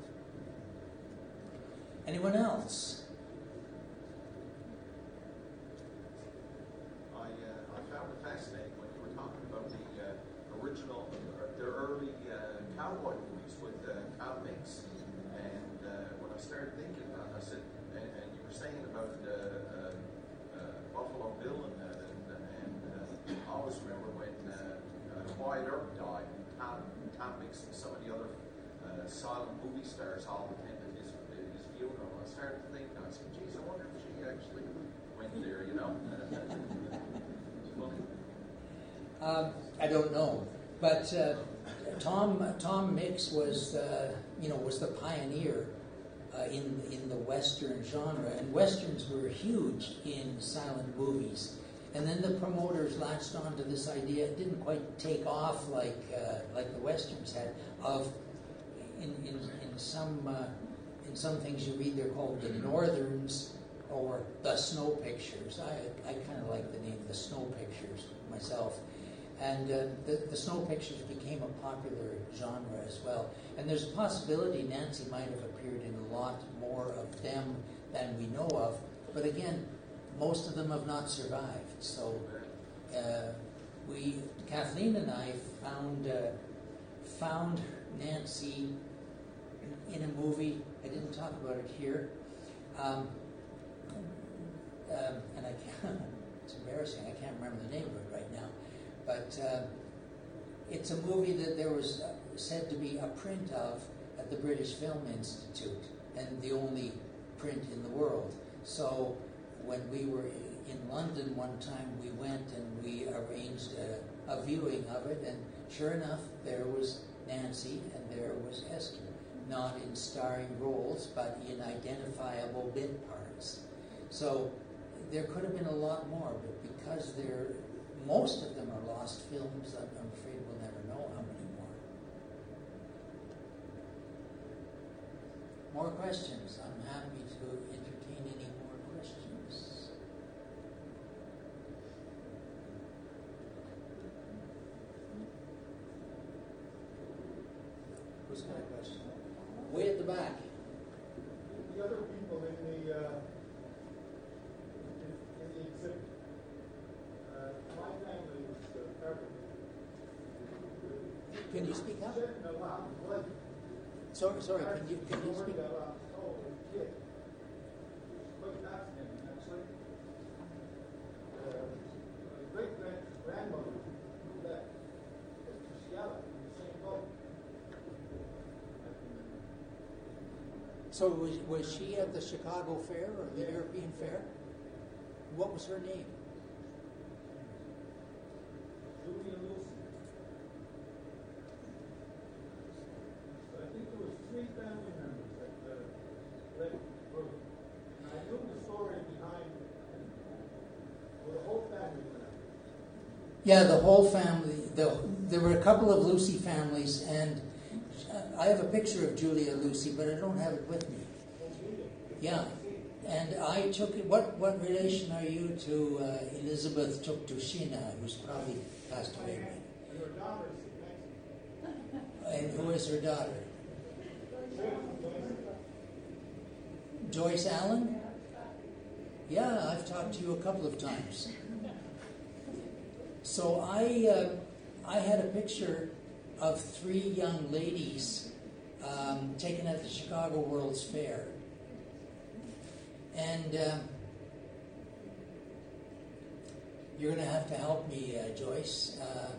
Anyone else? I, uh, I found it fascinating when you were talking about the uh, original, uh, the early uh, cowboy movies with uh, cow mix. And uh, when I started thinking about it, I said, and, and you were saying about uh, uh, uh, Buffalo Bill and that, and, and uh, I always remember when uh, uh, Wyatt Earp died, Tom, Tom Mix and some of the other uh, silent movie stars all attended his, his funeral. I started to think, I said, geez, I wonder if she actually went there, you know? It's funny. Um, I don't know, but uh, Tom Tom Mix was uh, you know was the pioneer uh, in in the Western genre, and Westerns were huge in silent movies. And then the promoters latched on to this idea. It didn't quite take off like uh, like the Westerns had. Of in in, in some uh, in some things you read, they're called the Northerns or the Snow Pictures. I I kind of like the name the Snow Pictures myself. And uh, the, the Snow Pictures became a popular genre as well. And there's a possibility Nancy might have appeared in a lot more of them than we know of. But again, most of them have not survived. So uh, we, Kathleen and I, found uh, found Nancy in a movie. I didn't talk about it here, um, um, and I can't. It's embarrassing. I can't remember the name of it right now. But uh, it's a movie that there was uh, said to be a print of at the British Film Institute, and the only print in the world. So when we were in London one time, we went and we arranged a, a viewing of it, and sure enough, there was Nancy and there was Esther, not in starring roles, but in identifiable bit parts. So there could have been a lot more, but because they're most of them are lost films, I'm afraid we'll never know how many more. More questions? I'm happy to entertain any more questions. Who's got a question? Way at the back. The other people in the uh, in, in the exhibit. Uh, my family was uh, Carpenter. Yeah. shedding a lot of blood. Sorry, sorry. Can you can you speak? That lot of soul as a kid. Quite fascinating, actually. Uh, my great grandmother knew that. Seattle, in the same boat. So was, was she at the Chicago Fair or the yeah. European Fair? What was her name? Julia Lucy. I think there was three family members that uh, led her. And I knew the story behind well, the whole family went out. Yeah, the whole family. The, there were a couple of Lucy families, and I have a picture of Julia Lucy, but I don't have it with me. Yeah, and I took it. What what relation are you to uh, Elizabeth Tuktushina, who's probably passed away? And her daughter is Mexican. And who is her daughter? Joyce Allen? Yeah, I've talked to you a couple of times. So I uh, I had a picture of three young ladies um, taken at the Chicago World's Fair. And uh, you're going to have to help me, uh, Joyce. Uh,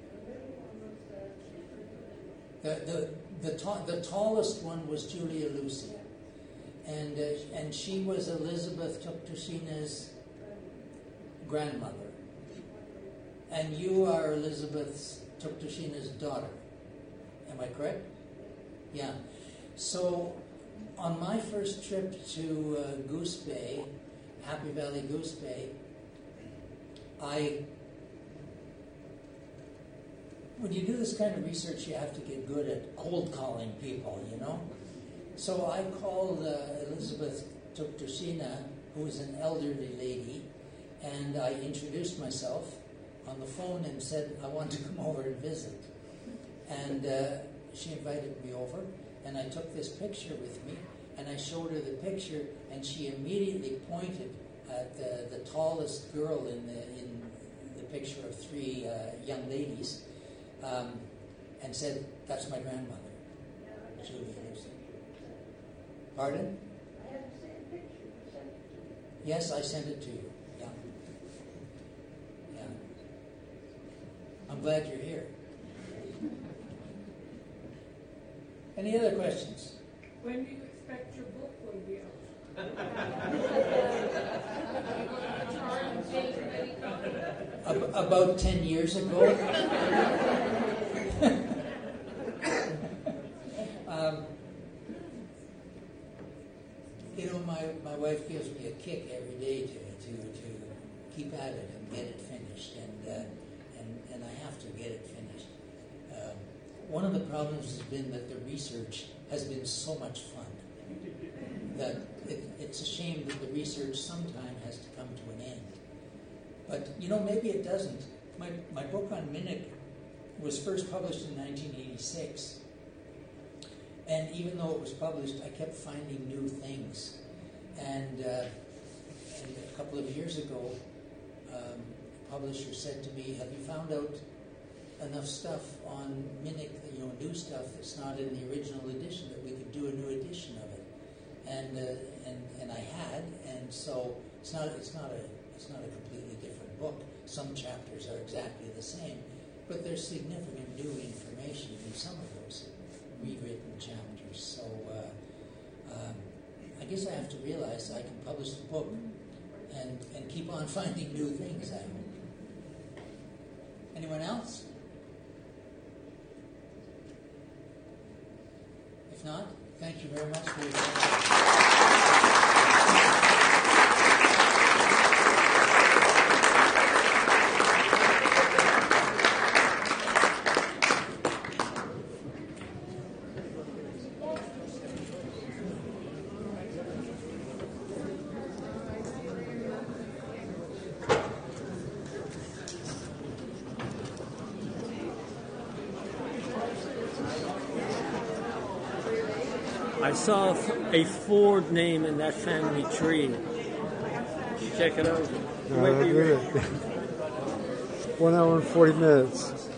the the the, ta- the tallest one was Julia Lucy, and uh, and she was Elizabeth Tuktushina's grandmother, and you are Elizabeth Tuktushina's daughter. Am I correct? Yeah. So, on my first trip to uh, Goose Bay, Happy Valley Goose Bay, I, when you do this kind of research, you have to get good at cold calling people, you know? So I called uh, Elizabeth Tuktushina, who is an elderly lady, and I introduced myself on the phone and said I wanted to come over and visit. And uh, she invited me over, and I took this picture with me, and I showed her the picture, and she immediately pointed at the, the tallest girl in the in the picture of three uh, young ladies, um, and said, "That's my grandmother, Julia Lucy." Pardon? I have the same picture. You sent it to me. Yes, I sent it to you. Yeah. Yeah. I'm glad you're here. Any other questions? When do you expect your book will be out? Ab- about ten years ago. um, you know, my, my wife gives me a kick every day to to, to keep at it and get it finished, and uh, and and I have to get it finished. Um, one of the problems has been that the research has been so much fun that it, it's a shame that the research sometime has to come to an end. But, you know, maybe it doesn't. My my book on Minnick was first published in nineteen eighty-six. And even though it was published, I kept finding new things. And, uh, and a couple of years ago, um, a publisher said to me, "Have you found out enough stuff on Minnick, you know, new stuff that's not in the original edition, that we could do a new edition of it?" And uh, and and I had, and so it's not it's not a it's not a completely different book. Some chapters are exactly the same, but there's significant new information in some of those rewritten chapters. So uh, um, I guess I have to realize I can publish the book and and keep on finding new things. I hope. Anyone else? If not, thank you very much for your time. I saw a Ford name in that family tree. Check it out. No, not good. One hour and forty minutes.